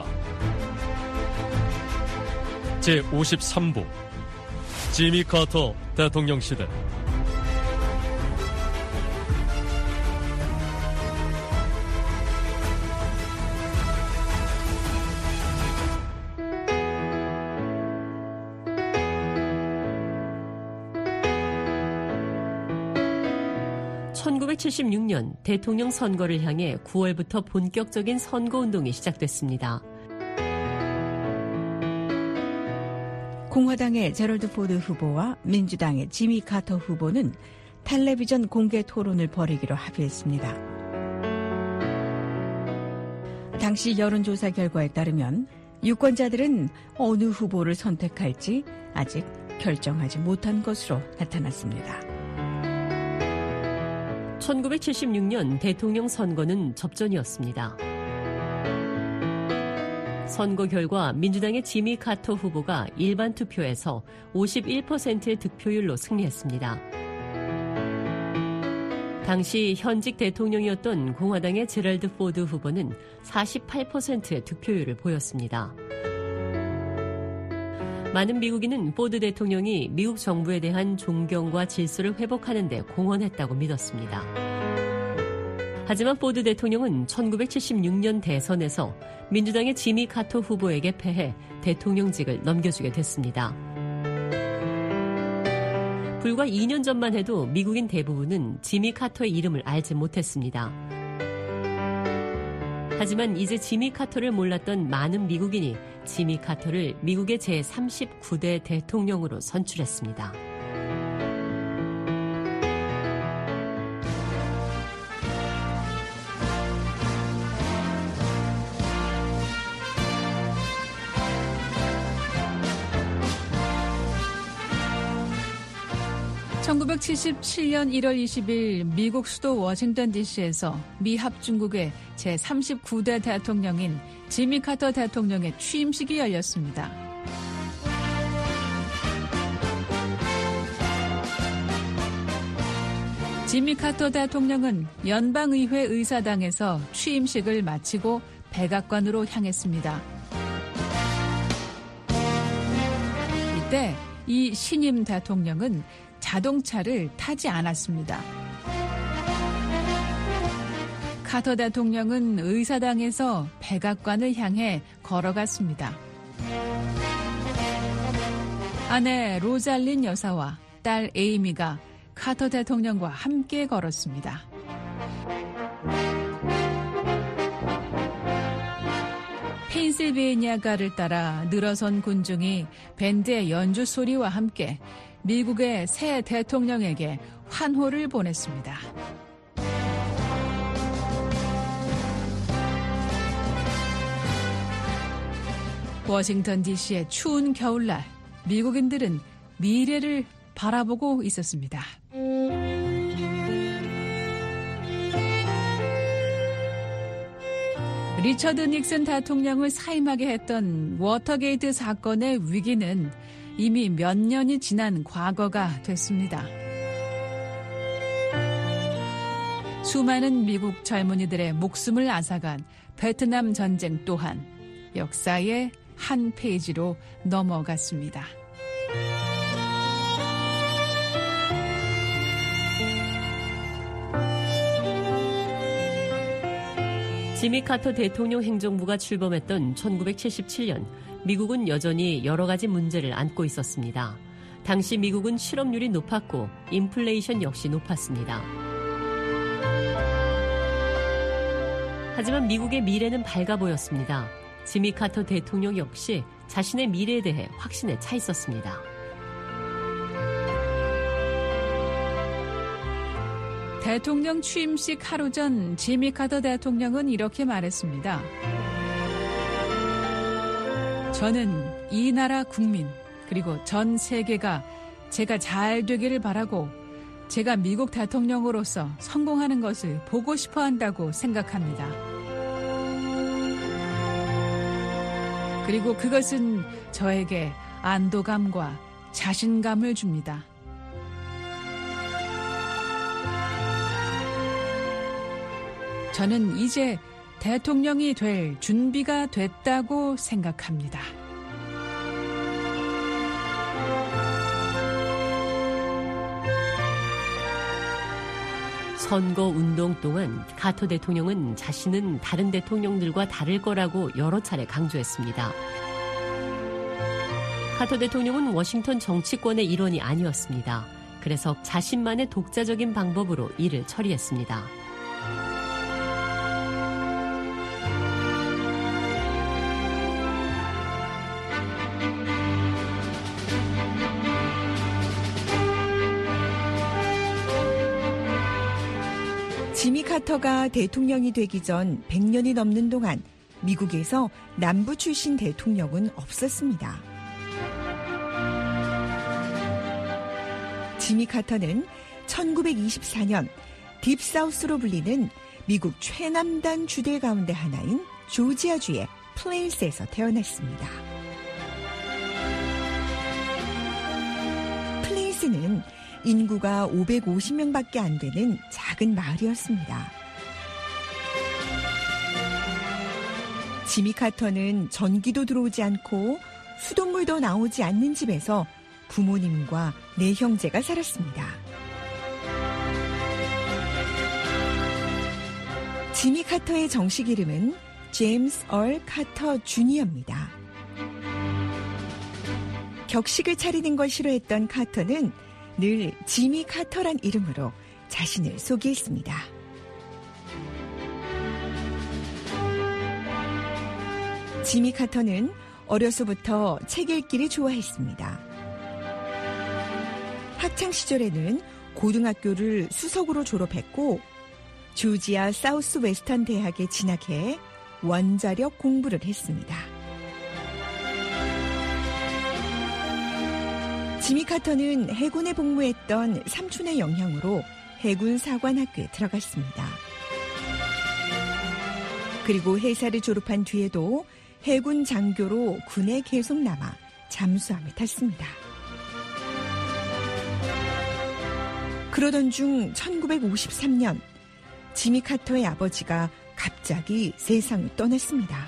제오십삼 부 지미 카터 대통령 시대. 천구백칠십육 년 대통령 선거를 향해 구월부터 본격적인 선거운동이 시작됐습니다. 공화당의 제럴드 포드 후보와 민주당의 지미 카터 후보는 텔레비전 공개 토론을 벌이기로 합의했습니다. 당시 여론조사 결과에 따르면 유권자들은 어느 후보를 선택할지 아직 결정하지 못한 것으로 나타났습니다. 천구백칠십육 년 대통령 선거는 접전이었습니다. 선거 결과 민주당의 지미 카터 후보가 일반 투표에서 오십일 퍼센트의 득표율로 승리했습니다. 당시 현직 대통령이었던 공화당의 제럴드 포드 후보는 사십팔 퍼센트의 득표율을 보였습니다. 많은 미국인은 포드 대통령이 미국 정부에 대한 존경과 질서를 회복하는 데 공헌했다고 믿었습니다. 하지만 포드 대통령은 천구백칠십육 년 대선에서 민주당의 지미 카터 후보에게 패해 대통령직을 넘겨주게 됐습니다. 불과 이 년 전만 해도 미국인 대부분은 지미 카터의 이름을 알지 못했습니다. 하지만 이제 지미 카터를 몰랐던 많은 미국인이 지미 카터를 미국의 제삼십구 대 대통령으로 선출했습니다. 천구백칠십칠 년 일월 이십일 미국 수도 워싱턴 디씨에서 미 합중국의 제삼십구 대 대통령인 지미 카터 대통령의 취임식이 열렸습니다. 지미 카터 대통령은 연방의회 의사당에서 취임식을 마치고 백악관으로 향했습니다. 이때 이 신임 대통령은 자동차를 타지 않았습니다. 카터 대통령은 의사당에서 백악관을 향해 걸어갔습니다. 아내 로잘린 여사와 딸 에이미가 카터 대통령과 함께 걸었습니다. 펜실베이니아가를 따라 늘어선 군중이 밴드의 연주 소리와 함께 미국의 새 대통령에게 환호를 보냈습니다. 워싱턴 디씨의 추운 겨울날, 미국인들은 미래를 바라보고 있었습니다. 리처드 닉슨 대통령을 사임하게 했던 워터게이트 사건의 위기는 이미 몇 년이 지난 과거가 됐습니다. 수많은 미국 젊은이들의 목숨을 앗아간 베트남 전쟁 또한 역사의 한 페이지로 넘어갔습니다. 지미 카터 대통령 행정부가 출범했던 천구백칠십칠 년, 미국은 여전히 여러 가지 문제를 안고 있었습니다. 당시 미국은 실업률이 높았고 인플레이션 역시 높았습니다. 하지만 미국의 미래는 밝아 보였습니다. 지미 카터 대통령 역시 자신의 미래에 대해 확신에 차 있었습니다. 대통령 취임식 하루 전 지미 카터 대통령은 이렇게 말했습니다. 저는 이 나라 국민 그리고 전 세계가 제가 잘 되기를 바라고 제가 미국 대통령으로서 성공하는 것을 보고 싶어 한다고 생각합니다. 그리고 그것은 저에게 안도감과 자신감을 줍니다. 저는 이제 대통령이 될 준비가 됐다고 생각합니다. 선거운동 동안 카터 대통령은 자신은 다른 대통령들과 다를 거라고 여러 차례 강조했습니다. 카터 대통령은 워싱턴 정치권의 일원이 아니었습니다. 그래서 자신만의 독자적인 방법으로 일을 처리했습니다. 지미 카터가 대통령이 되기 전 백 년이 넘는 동안 미국에서 남부 출신 대통령은 없었습니다. 지미 카터는 천구백이십사 년 딥사우스로 불리는 미국 최남단 주들 가운데 하나인 조지아주의 플레인스에서 태어났습니다. 플레인스는 인구가 오백오십 명밖에 안 되는 작은 마을이었습니다. 지미 카터는 전기도 들어오지 않고 수돗물도 나오지 않는 집에서 부모님과 네 형제가 살았습니다. 지미 카터의 정식 이름은 제임스 얼 카터 주니어입니다. 격식을 차리는 걸 싫어했던 카터는 늘 지미 카터란 이름으로 자신을 소개했습니다. 지미 카터는 어려서부터 책 읽기를 좋아했습니다. 학창 시절에는 고등학교를 수석으로 졸업했고 조지아 사우스 웨스턴 대학에 진학해 원자력 공부를 했습니다. 지미 카터는 해군에 복무했던 삼촌의 영향으로 해군 사관학교에 들어갔습니다. 그리고 해사를 졸업한 뒤에도 해군 장교로 군에 계속 남아 잠수함을 탔습니다. 그러던 중 천구백오십삼 년 지미 카터의 아버지가 갑자기 세상을 떠났습니다.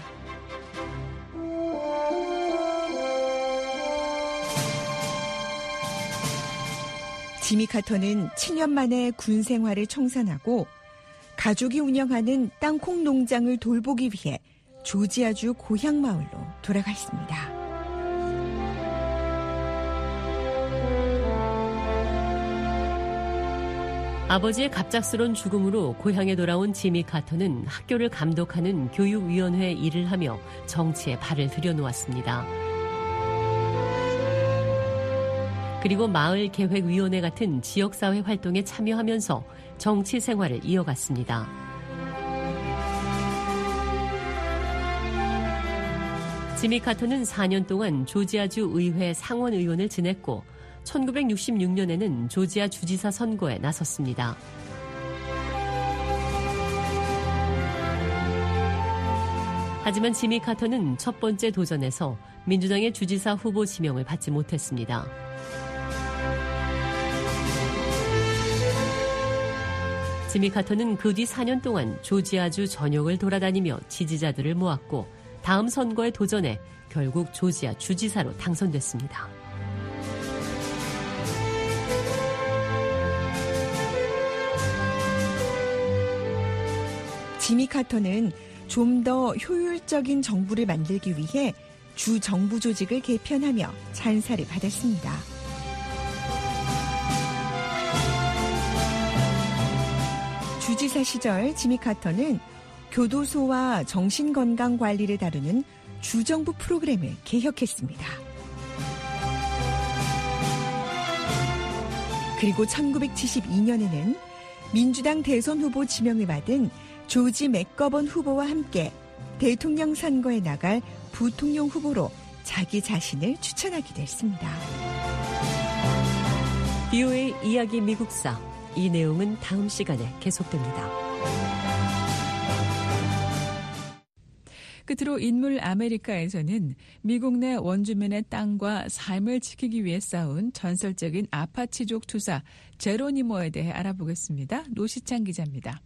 지미 카터는 칠 년 만에 군 생활을 청산하고 가족이 운영하는 땅콩 농장을 돌보기 위해 조지아주 고향 마을로 돌아갔습니다. 아버지의 갑작스러운 죽음으로 고향에 돌아온 지미 카터는 학교를 감독하는 교육위원회 일을 하며 정치에 발을 들여놓았습니다. 그리고 마을계획위원회 같은 지역사회 활동에 참여하면서 정치 생활을 이어갔습니다. 지미 카터는 사 년 동안 조지아주 의회 상원의원을 지냈고 천구백육십육 년에는 조지아 주지사 선거에 나섰습니다. 하지만 지미 카터는 첫 번째 도전에서 민주당의 주지사 후보 지명을 받지 못했습니다. 지미 카터는 그 뒤 사 년 동안 조지아주 전역을 돌아다니며 지지자들을 모았고 다음 선거에 도전해 결국 조지아 주지사로 당선됐습니다. 지미 카터는 좀 더 효율적인 정부를 만들기 위해 주 정부 조직을 개편하며 찬사를 받았습니다. 주지사 시절 지미 카터는 교도소와 정신건강관리를 다루는 주정부 프로그램을 개혁했습니다. 그리고 천구백칠십이 년에는 민주당 대선 후보 지명을 받은 조지 맥거번 후보와 함께 대통령 선거에 나갈 부통령 후보로 자기 자신을 추천하기도 했습니다. 비오에이 이야기 미국사, 이 내용은 다음 시간에 계속됩니다. 끝으로 인물 아메리카에서는 미국 내 원주민의 땅과 삶을 지키기 위해 싸운 전설적인 아파치족 투사 제로니모에 대해 알아보겠습니다. 노시창 기자입니다.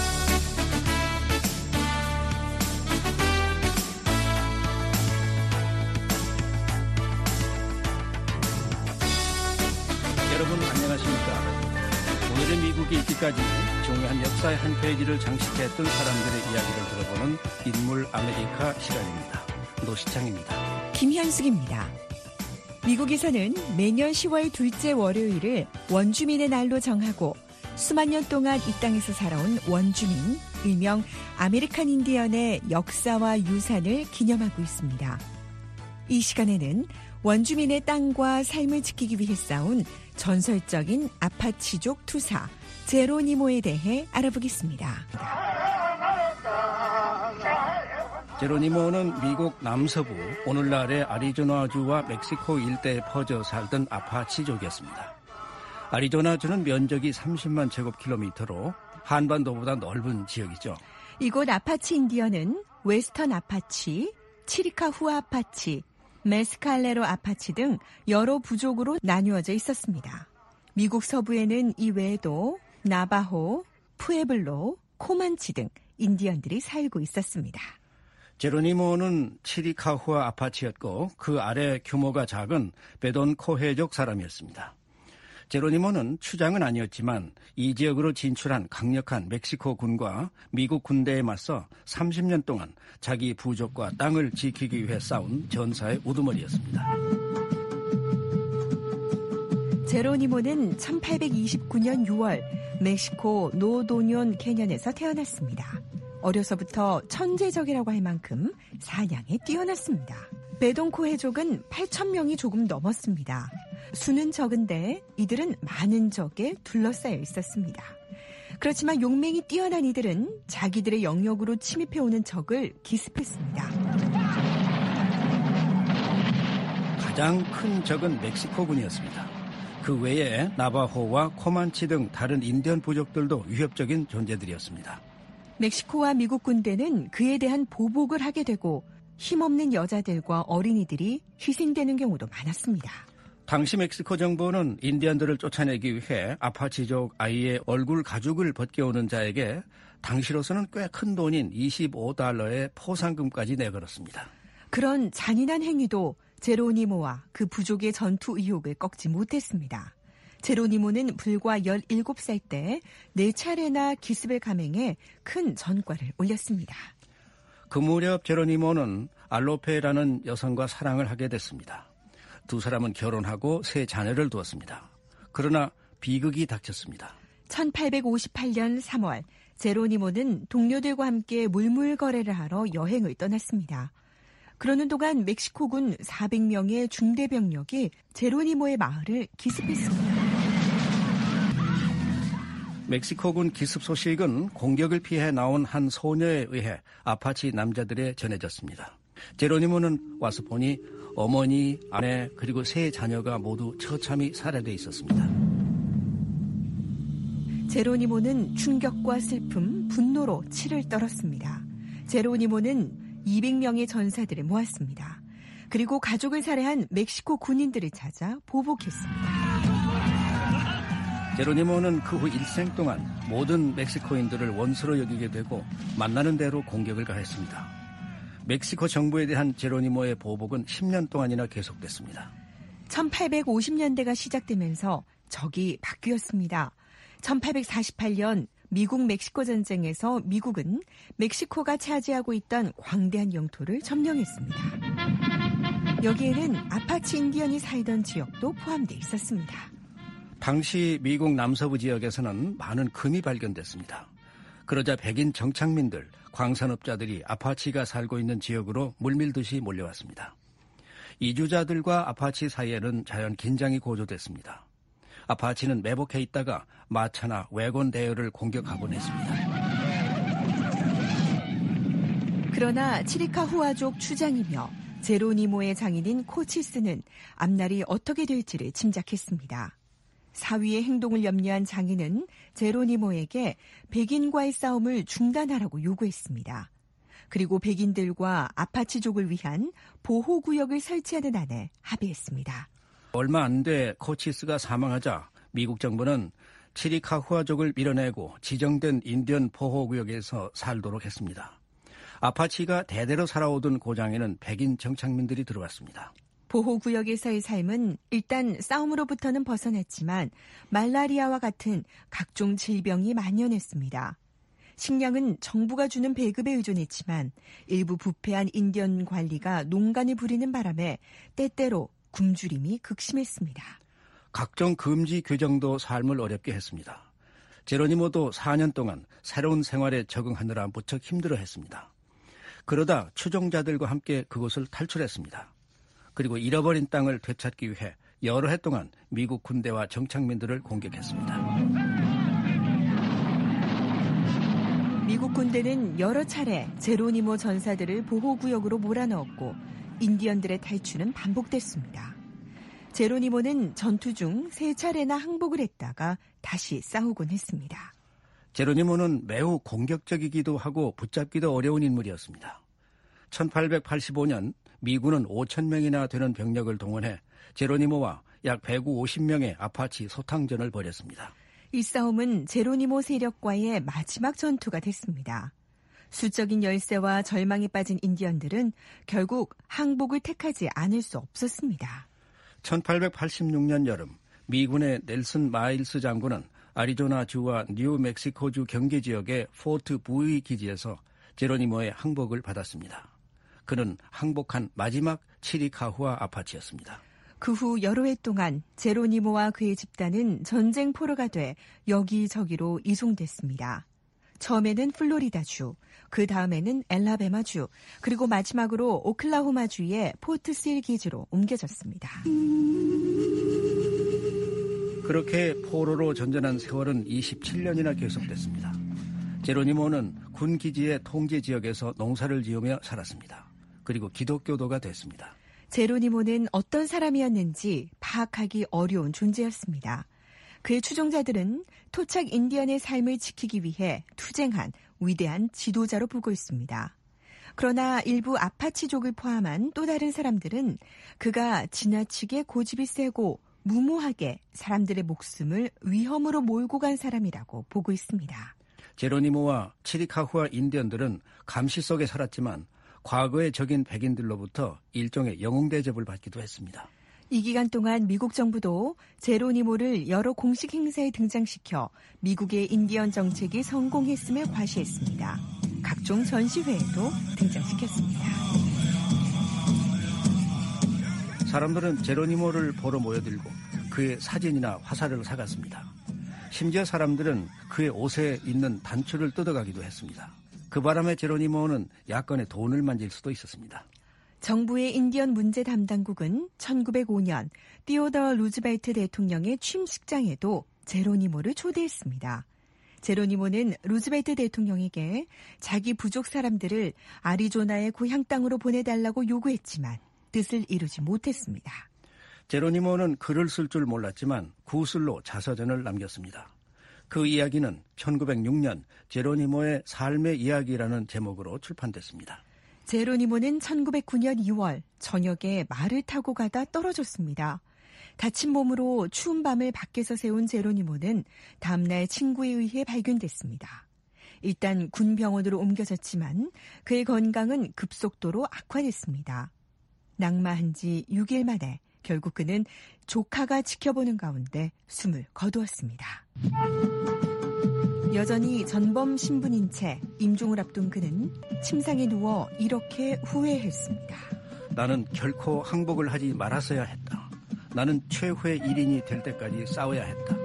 여러분 안녕하십니까? 오늘의 미국이 있기까지 중요한 역사의 한 페이지를 장식했던 사람들의 이야기를 들어보는 인물 아메리카 시간입니다. 노시창입니다. 김현숙입니다. 미국에서는 매년 시월 둘째 월요일을 원주민의 날로 정하고 수만 년 동안 이 땅에서 살아온 원주민, 일명 아메리칸 인디언의 역사와 유산을 기념하고 있습니다. 이 시간에는 원주민의 땅과 삶을 지키기 위해 싸운 전설적인 아파치족 투사 제로니모에 대해 알아보겠습니다. 제로니모는 미국 남서부 오늘날의 아리조나주와 멕시코 일대에 퍼져 살던 아파치족이었습니다. 아리조나주는 면적이 삼십만 제곱킬로미터로 한반도보다 넓은 지역이죠. 이곳 아파치 인디언은 웨스턴 아파치, 치리카후아 아파치, 메스칼레로 아파치 등 여러 부족으로 나뉘어져 있었습니다. 미국 서부에는 이 외에도 나바호, 푸에블로, 코만치 등 인디언들이 살고 있었습니다. 제로니모는 치리카후아 아파치였고 그 아래 규모가 작은 베돈코헤족 사람이었습니다. 제로니모는 추장은 아니었지만 이 지역으로 진출한 강력한 멕시코 군과 미국 군대에 맞서 삼십 년 동안 자기 부족과 땅을 지키기 위해 싸운 전사의 우두머리였습니다. 제로니모는 천팔백이십구 년 유월 멕시코 노도뇽 캐년에서 태어났습니다. 어려서부터 천재적이라고 할 만큼 사냥에 뛰어났습니다. 베돈코헤족은 팔천 명이 조금 넘었습니다. 수는 적은데 이들은 많은 적에 둘러싸여 있었습니다. 그렇지만 용맹이 뛰어난 이들은 자기들의 영역으로 침입해오는 적을 기습했습니다. 가장 큰 적은 멕시코군이었습니다. 그 외에 나바호와 코만치 등 다른 인디언 부족들도 위협적인 존재들이었습니다. 멕시코와 미국 군대는 그에 대한 보복을 하게 되고 힘없는 여자들과 어린이들이 희생되는 경우도 많았습니다. 당시 멕시코 정부는 인디언들을 쫓아내기 위해 아파치족 아이의 얼굴 가죽을 벗겨오는 자에게 당시로서는 꽤 큰 돈인 이십오 달러의 포상금까지 내걸었습니다. 그런 잔인한 행위도 제로니모와 그 부족의 전투 의욕을 꺾지 못했습니다. 제로니모는 불과 열일곱 살 때 네 차례나 기습을 감행해 큰 전과를 올렸습니다. 그 무렵 제로니모는 알로페라는 여성과 사랑을 하게 됐습니다. 두 사람은 결혼하고 세 자녀를 두었습니다. 그러나 비극이 닥쳤습니다. 천팔백오십팔 년 삼월 제로니모는 동료들과 함께 물물 거래를 하러 여행을 떠났습니다. 그러는 동안 멕시코군 사백 명의 중대 병력이 제로니모의 마을을 기습했습니다. 멕시코군 기습 소식은 공격을 피해 나온 한 소녀에 의해 아파치 남자들에 전해졌습니다. 제로니모는 와서 보니 어머니, 아내 그리고 세 자녀가 모두 처참히 살해돼 있었습니다. 제로니모는 충격과 슬픔, 분노로 치를 떨었습니다. 제로니모는 이백 명의 전사들을 모았습니다. 그리고 가족을 살해한 멕시코 군인들을 찾아 보복했습니다. 제로니모는 그 후 일생 동안 모든 멕시코인들을 원수로 여기게 되고 만나는 대로 공격을 가했습니다. 멕시코 정부에 대한 제로니모의 보복은 십 년 동안이나 계속됐습니다. 천팔백오십 년대가 시작되면서 적이 바뀌었습니다. 천팔백사십팔 년 미국 멕시코 전쟁에서 미국은 멕시코가 차지하고 있던 광대한 영토를 점령했습니다. 여기에는 아파치 인디언이 살던 지역도 포함되어 있었습니다. 당시 미국 남서부 지역에서는 많은 금이 발견됐습니다. 그러자 백인 정착민들, 광산업자들이 아파치가 살고 있는 지역으로 물밀듯이 몰려왔습니다. 이주자들과 아파치 사이에는 자연 긴장이 고조됐습니다. 아파치는 매복해 있다가 마차나 왜곤 대여를 공격하곤 했습니다. 그러나 치리카후아족 추장이며 제로니모의 장인인 코치스는 앞날이 어떻게 될지를 짐작했습니다. 사위의 행동을 염려한 장인은 제로니모에게 백인과의 싸움을 중단하라고 요구했습니다. 그리고 백인들과 아파치족을 위한 보호구역을 설치하는 안에 합의했습니다. 얼마 안 돼 코치스가 사망하자 미국 정부는 치리카후아족을 밀어내고 지정된 인디언 보호구역에서 살도록 했습니다. 아파치가 대대로 살아오던 고장에는 백인 정착민들이 들어왔습니다. 보호구역에서의 삶은 일단 싸움으로부터는 벗어났지만 말라리아와 같은 각종 질병이 만연했습니다. 식량은 정부가 주는 배급에 의존했지만 일부 부패한 인디언 관리가 농간을 부리는 바람에 때때로 굶주림이 극심했습니다. 각종 금지 규정도 삶을 어렵게 했습니다. 제로니모도 사 년 동안 새로운 생활에 적응하느라 무척 힘들어했습니다. 그러다 추종자들과 함께 그곳을 탈출했습니다. 그리고 잃어버린 땅을 되찾기 위해 여러 해 동안 미국 군대와 정착민들을 공격했습니다. 미국 군대는 여러 차례 제로니모 전사들을 보호구역으로 몰아넣었고 인디언들의 탈출은 반복됐습니다. 제로니모는 전투 중 세 차례나 항복을 했다가 다시 싸우곤 했습니다. 제로니모는 매우 공격적이기도 하고 붙잡기도 어려운 인물이었습니다. 천팔백팔십오 년 미군은 오천 명이나 되는 병력을 동원해 제로니모와 약 백오십 명의 아파치 소탕전을 벌였습니다. 이 싸움은 제로니모 세력과의 마지막 전투가 됐습니다. 수적인 열세와 절망에 빠진 인디언들은 결국 항복을 택하지 않을 수 없었습니다. 천팔백팔십육 년 여름 미군의 넬슨 마일스 장군은 아리조나주와 뉴멕시코주 경계 지역의 포트 부이 기지에서 제로니모의 항복을 받았습니다. 그는 항복한 마지막 치리카후아 아파치였습니다. 그 후 여러 해 동안 제로니모와 그의 집단은 전쟁 포로가 돼 여기저기로 이송됐습니다. 처음에는 플로리다주, 그 다음에는 엘라베마주, 그리고 마지막으로 오클라호마주의 포트실 기지로 옮겨졌습니다. 그렇게 포로로 전전한 세월은 이십칠 년이나 계속됐습니다. 제로니모는 군 기지의 통제 지역에서 농사를 지으며 살았습니다. 그리고 기독교도가 됐습니다. 제로니모는 어떤 사람이었는지 파악하기 어려운 존재였습니다. 그의 추종자들은 토착 인디언의 삶을 지키기 위해 투쟁한 위대한 지도자로 보고 있습니다. 그러나 일부 아파치족을 포함한 또 다른 사람들은 그가 지나치게 고집이 세고 무모하게 사람들의 목숨을 위험으로 몰고 간 사람이라고 보고 있습니다. 제로니모와 치리카후아 인디언들은 감시 속에 살았지만 과거의 적인 백인들로부터 일종의 영웅 대접을 받기도 했습니다. 이 기간 동안 미국 정부도 제로니모를 여러 공식 행사에 등장시켜 미국의 인디언 정책이 성공했음을 과시했습니다. 각종 전시회에도 등장시켰습니다. 사람들은 제로니모를 보러 모여들고 그의 사진이나 화살을 사갔습니다. 심지어 사람들은 그의 옷에 있는 단추를 뜯어가기도 했습니다. 그 바람에 제로니모는 야권의 돈을 만질 수도 있었습니다. 정부의 인디언 문제 담당국은 천구백오 년 티오더 루즈벨트 대통령의 취임식장에도 제로니모를 초대했습니다. 제로니모는 루즈벨트 대통령에게 자기 부족 사람들을 아리조나의 고향 땅으로 보내달라고 요구했지만 뜻을 이루지 못했습니다. 제로니모는 글을 쓸 줄 몰랐지만 구슬로 자서전을 남겼습니다. 그 이야기는 천구백육 년 제로니모의 삶의 이야기라는 제목으로 출판됐습니다. 제로니모는 천구백구 년 이월 저녁에 말을 타고 가다 떨어졌습니다. 다친 몸으로 추운 밤을 밖에서 세운 제로니모는 다음날 친구에 의해 발견됐습니다. 일단 군병원으로 옮겨졌지만 그의 건강은 급속도로 악화됐습니다. 낙마한 지 육 일 만에 결국 그는 조카가 지켜보는 가운데 숨을 거두었습니다. 여전히 전범 신분인 채 임종을 앞둔 그는 침상에 누워 이렇게 후회했습니다. 나는 결코 항복을 하지 말았어야 했다. 나는 최후의 일인이 될 때까지 싸워야 했다.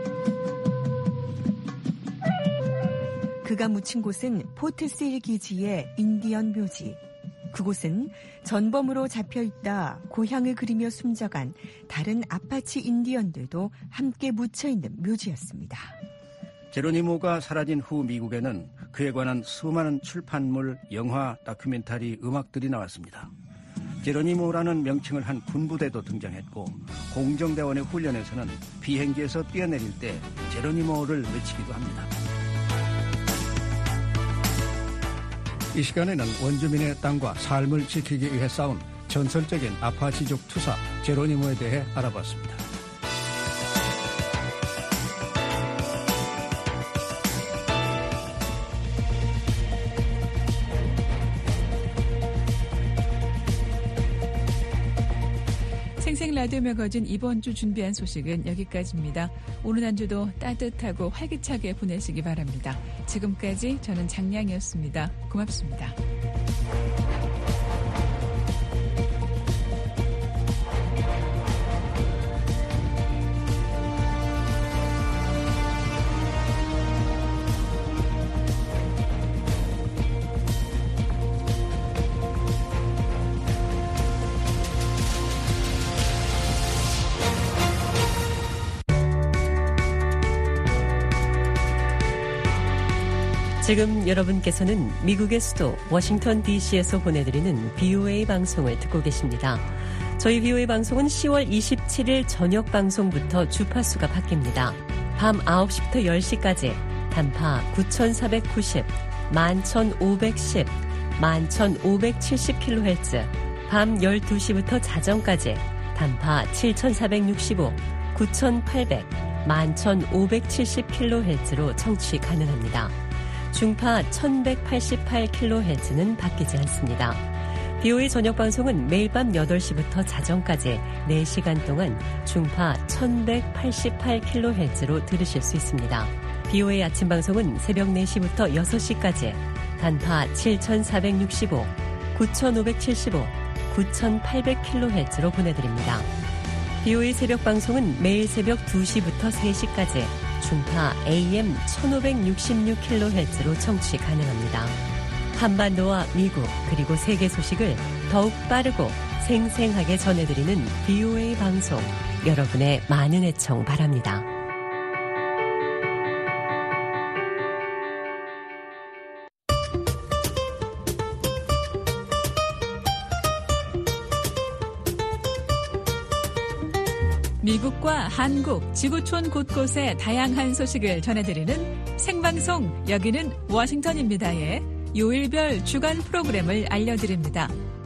그가 묻힌 곳은 포트실 기지의 인디언 묘지. 그곳은 전범으로 잡혀있다 고향을 그리며 숨져간 다른 아파치 인디언들도 함께 묻혀있는 묘지였습니다. 제로니모가 사라진 후 미국에는 그에 관한 수많은 출판물, 영화, 다큐멘터리, 음악들이 나왔습니다. 제로니모라는 명칭을 한 군부대도 등장했고 공정대원의 훈련에서는 비행기에서 뛰어내릴 때 제로니모를 외치기도 합니다. 이 시간에는 원주민의 땅과 삶을 지키기 위해 싸운 전설적인 아파치족 투사 제로니모에 대해 알아봤습니다. 생생 라디오 매거진 이번 주 준비한 소식은 여기까지입니다. 오늘 한 주도 따뜻하고 활기차게 보내시기 바랍니다. 지금까지 저는 장량이었습니다. 고맙습니다. 지금 여러분께서는 미국의 수도 워싱턴 디씨에서 보내드리는 비오에이 방송을 듣고 계십니다. 저희 비오에이 방송은 시월 이십칠일 저녁 방송부터 주파수가 바뀝니다. 밤 아홉 시부터 열 시까지 단파 구천사백구십, 만천오백십, 만천오백칠십 킬로헤르츠, 밤 열두 시부터 자정까지 단파 칠천사백육십오, 구천팔백, 만천오백칠십 킬로헤르츠로 청취 가능합니다. 중파 천백팔십팔 킬로헤르츠는 바뀌지 않습니다. 비오에이 저녁 방송은 매일 밤 여덟 시부터 자정까지 네 시간 동안 중파 천백팔십팔 킬로헤르츠로 들으실 수 있습니다. 비오에이 아침 방송은 새벽 네 시부터 여섯 시까지 단파 칠천사백육십오, 구천오백칠십오, 구천팔백 킬로헤르츠로 보내드립니다. 비오에이 새벽 방송은 매일 새벽 두 시부터 세 시까지 중파 에이엠 천오백육십육 킬로헤르츠로 청취 가능합니다. 한반도와 미국 그리고 세계 소식을 더욱 빠르고 생생하게 전해드리는 비오에이 방송, 여러분의 많은 애청 바랍니다. 미국과 한국, 지구촌 곳곳의 다양한 소식을 전해드리는 생방송 여기는 워싱턴입니다의 요일별 주간 프로그램을 알려드립니다.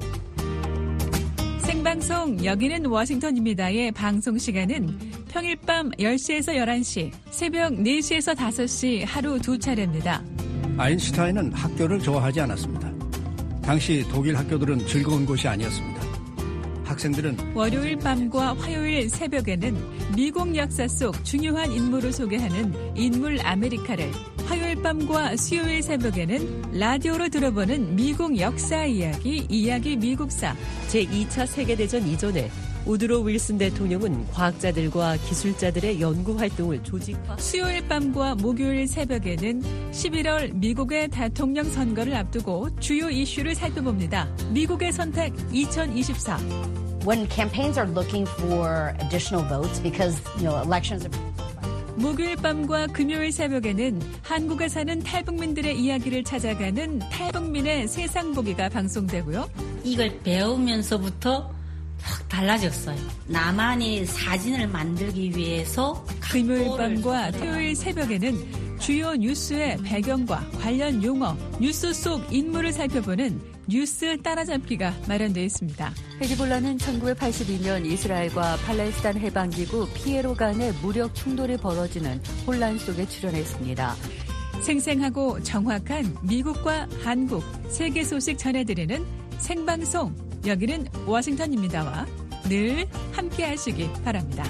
생방송 여기는 워싱턴입니다의 방송 시간은 평일 밤 열 시에서 열한 시, 새벽 네 시에서 다섯 시 하루 두 차례입니다. 아인슈타인은 학교를 좋아하지 않았습니다. 당시 독일 학교들은 즐거운 곳이 아니었습니다. 학생들은 월요일 밤과 화요일 새벽에는 미국 역사 속 중요한 인물을 소개하는 인물 아메리카를, 화요일 밤과 수요일 새벽에는 라디오로 들어보는 미국 역사 이야기, 이야기 미국사, 제이 차 세계대전 이전에 우드로 윌슨 대통령은 과학자들과 기술자들의 연구 활동을 조직화. 수요일 밤과 목요일 새벽에는 십일월 미국의 대통령 선거를 앞두고 주요 이슈를 살펴봅니다. 미국의 선택 이천이십사. When campaigns are looking for additional votes because, you know, elections are... 목요일 밤과 금요일 새벽에는 한국에 사는 탈북민들의 이야기를 찾아가는 탈북민의 세상 보기가 방송되고요. 이걸 배우면서부터 확 달라졌어요. 나만의 사진을 만들기 위해서 금요일 밤과 토요일 새벽에는 주요 뉴스의 배경과 관련 용어, 뉴스 속 인물을 살펴보는 뉴스 따라잡기가 마련되어 있습니다. 헤즈볼라는 천구백팔십이 년 이스라엘과 팔레스타인 해방기구 피에로 간의 무력 충돌이 벌어지는 혼란 속에 출연했습니다. 생생하고 정확한 미국과 한국, 세계 소식 전해드리는 생방송, 여기는 워싱턴입니다와 늘 함께 하시기 바랍니다.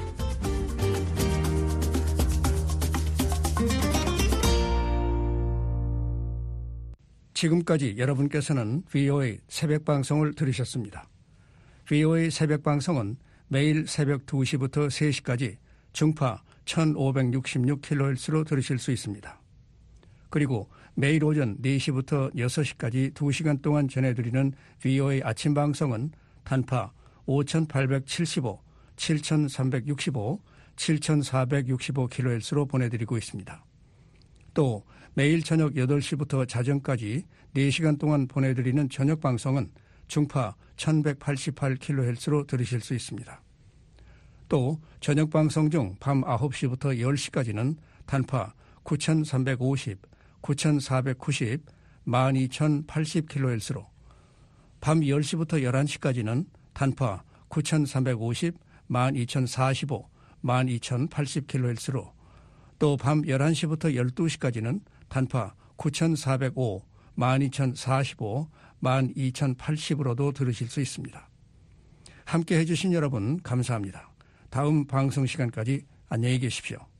지금까지 여러분께서는 비오에이 새벽방송을 들으셨습니다. 비오에이 새벽방송은 매일 새벽 두 시부터 세 시까지 중파 천오백육십육 킬로헤르츠로 들으실 수 있습니다. 그리고 매일 오전 네 시부터 여섯 시까지 두 시간 동안 전해드리는 비오에이 아침방송은 단파 오천팔백칠십오, 칠천삼백육십오, 칠천사백육십오 킬로헤르츠로 보내드리고 있습니다. 또 매일 저녁 여덟 시부터 자정까지 네 시간 동안 보내드리는 저녁방송은 중파 천백팔십팔 킬로헤르츠로 들으실 수 있습니다. 또 저녁방송 중 밤 아홉 시부터 열 시까지는 단파 구천삼백오십, 구천사백구십, 만 이천팔십 킬로헤르츠로, 밤 열 시부터 열한 시까지는 단파 구천삼백오십, 만 이천사십오, 만 이천팔십 킬로헤르츠로, 또 밤 열한 시부터 열두 시까지는 단파 구천사백오, 만 이천사십오, 만 이천팔십으로도 들으실 수 있습니다. 함께 해주신 여러분 감사합니다. 다음 방송 시간까지 안녕히 계십시오.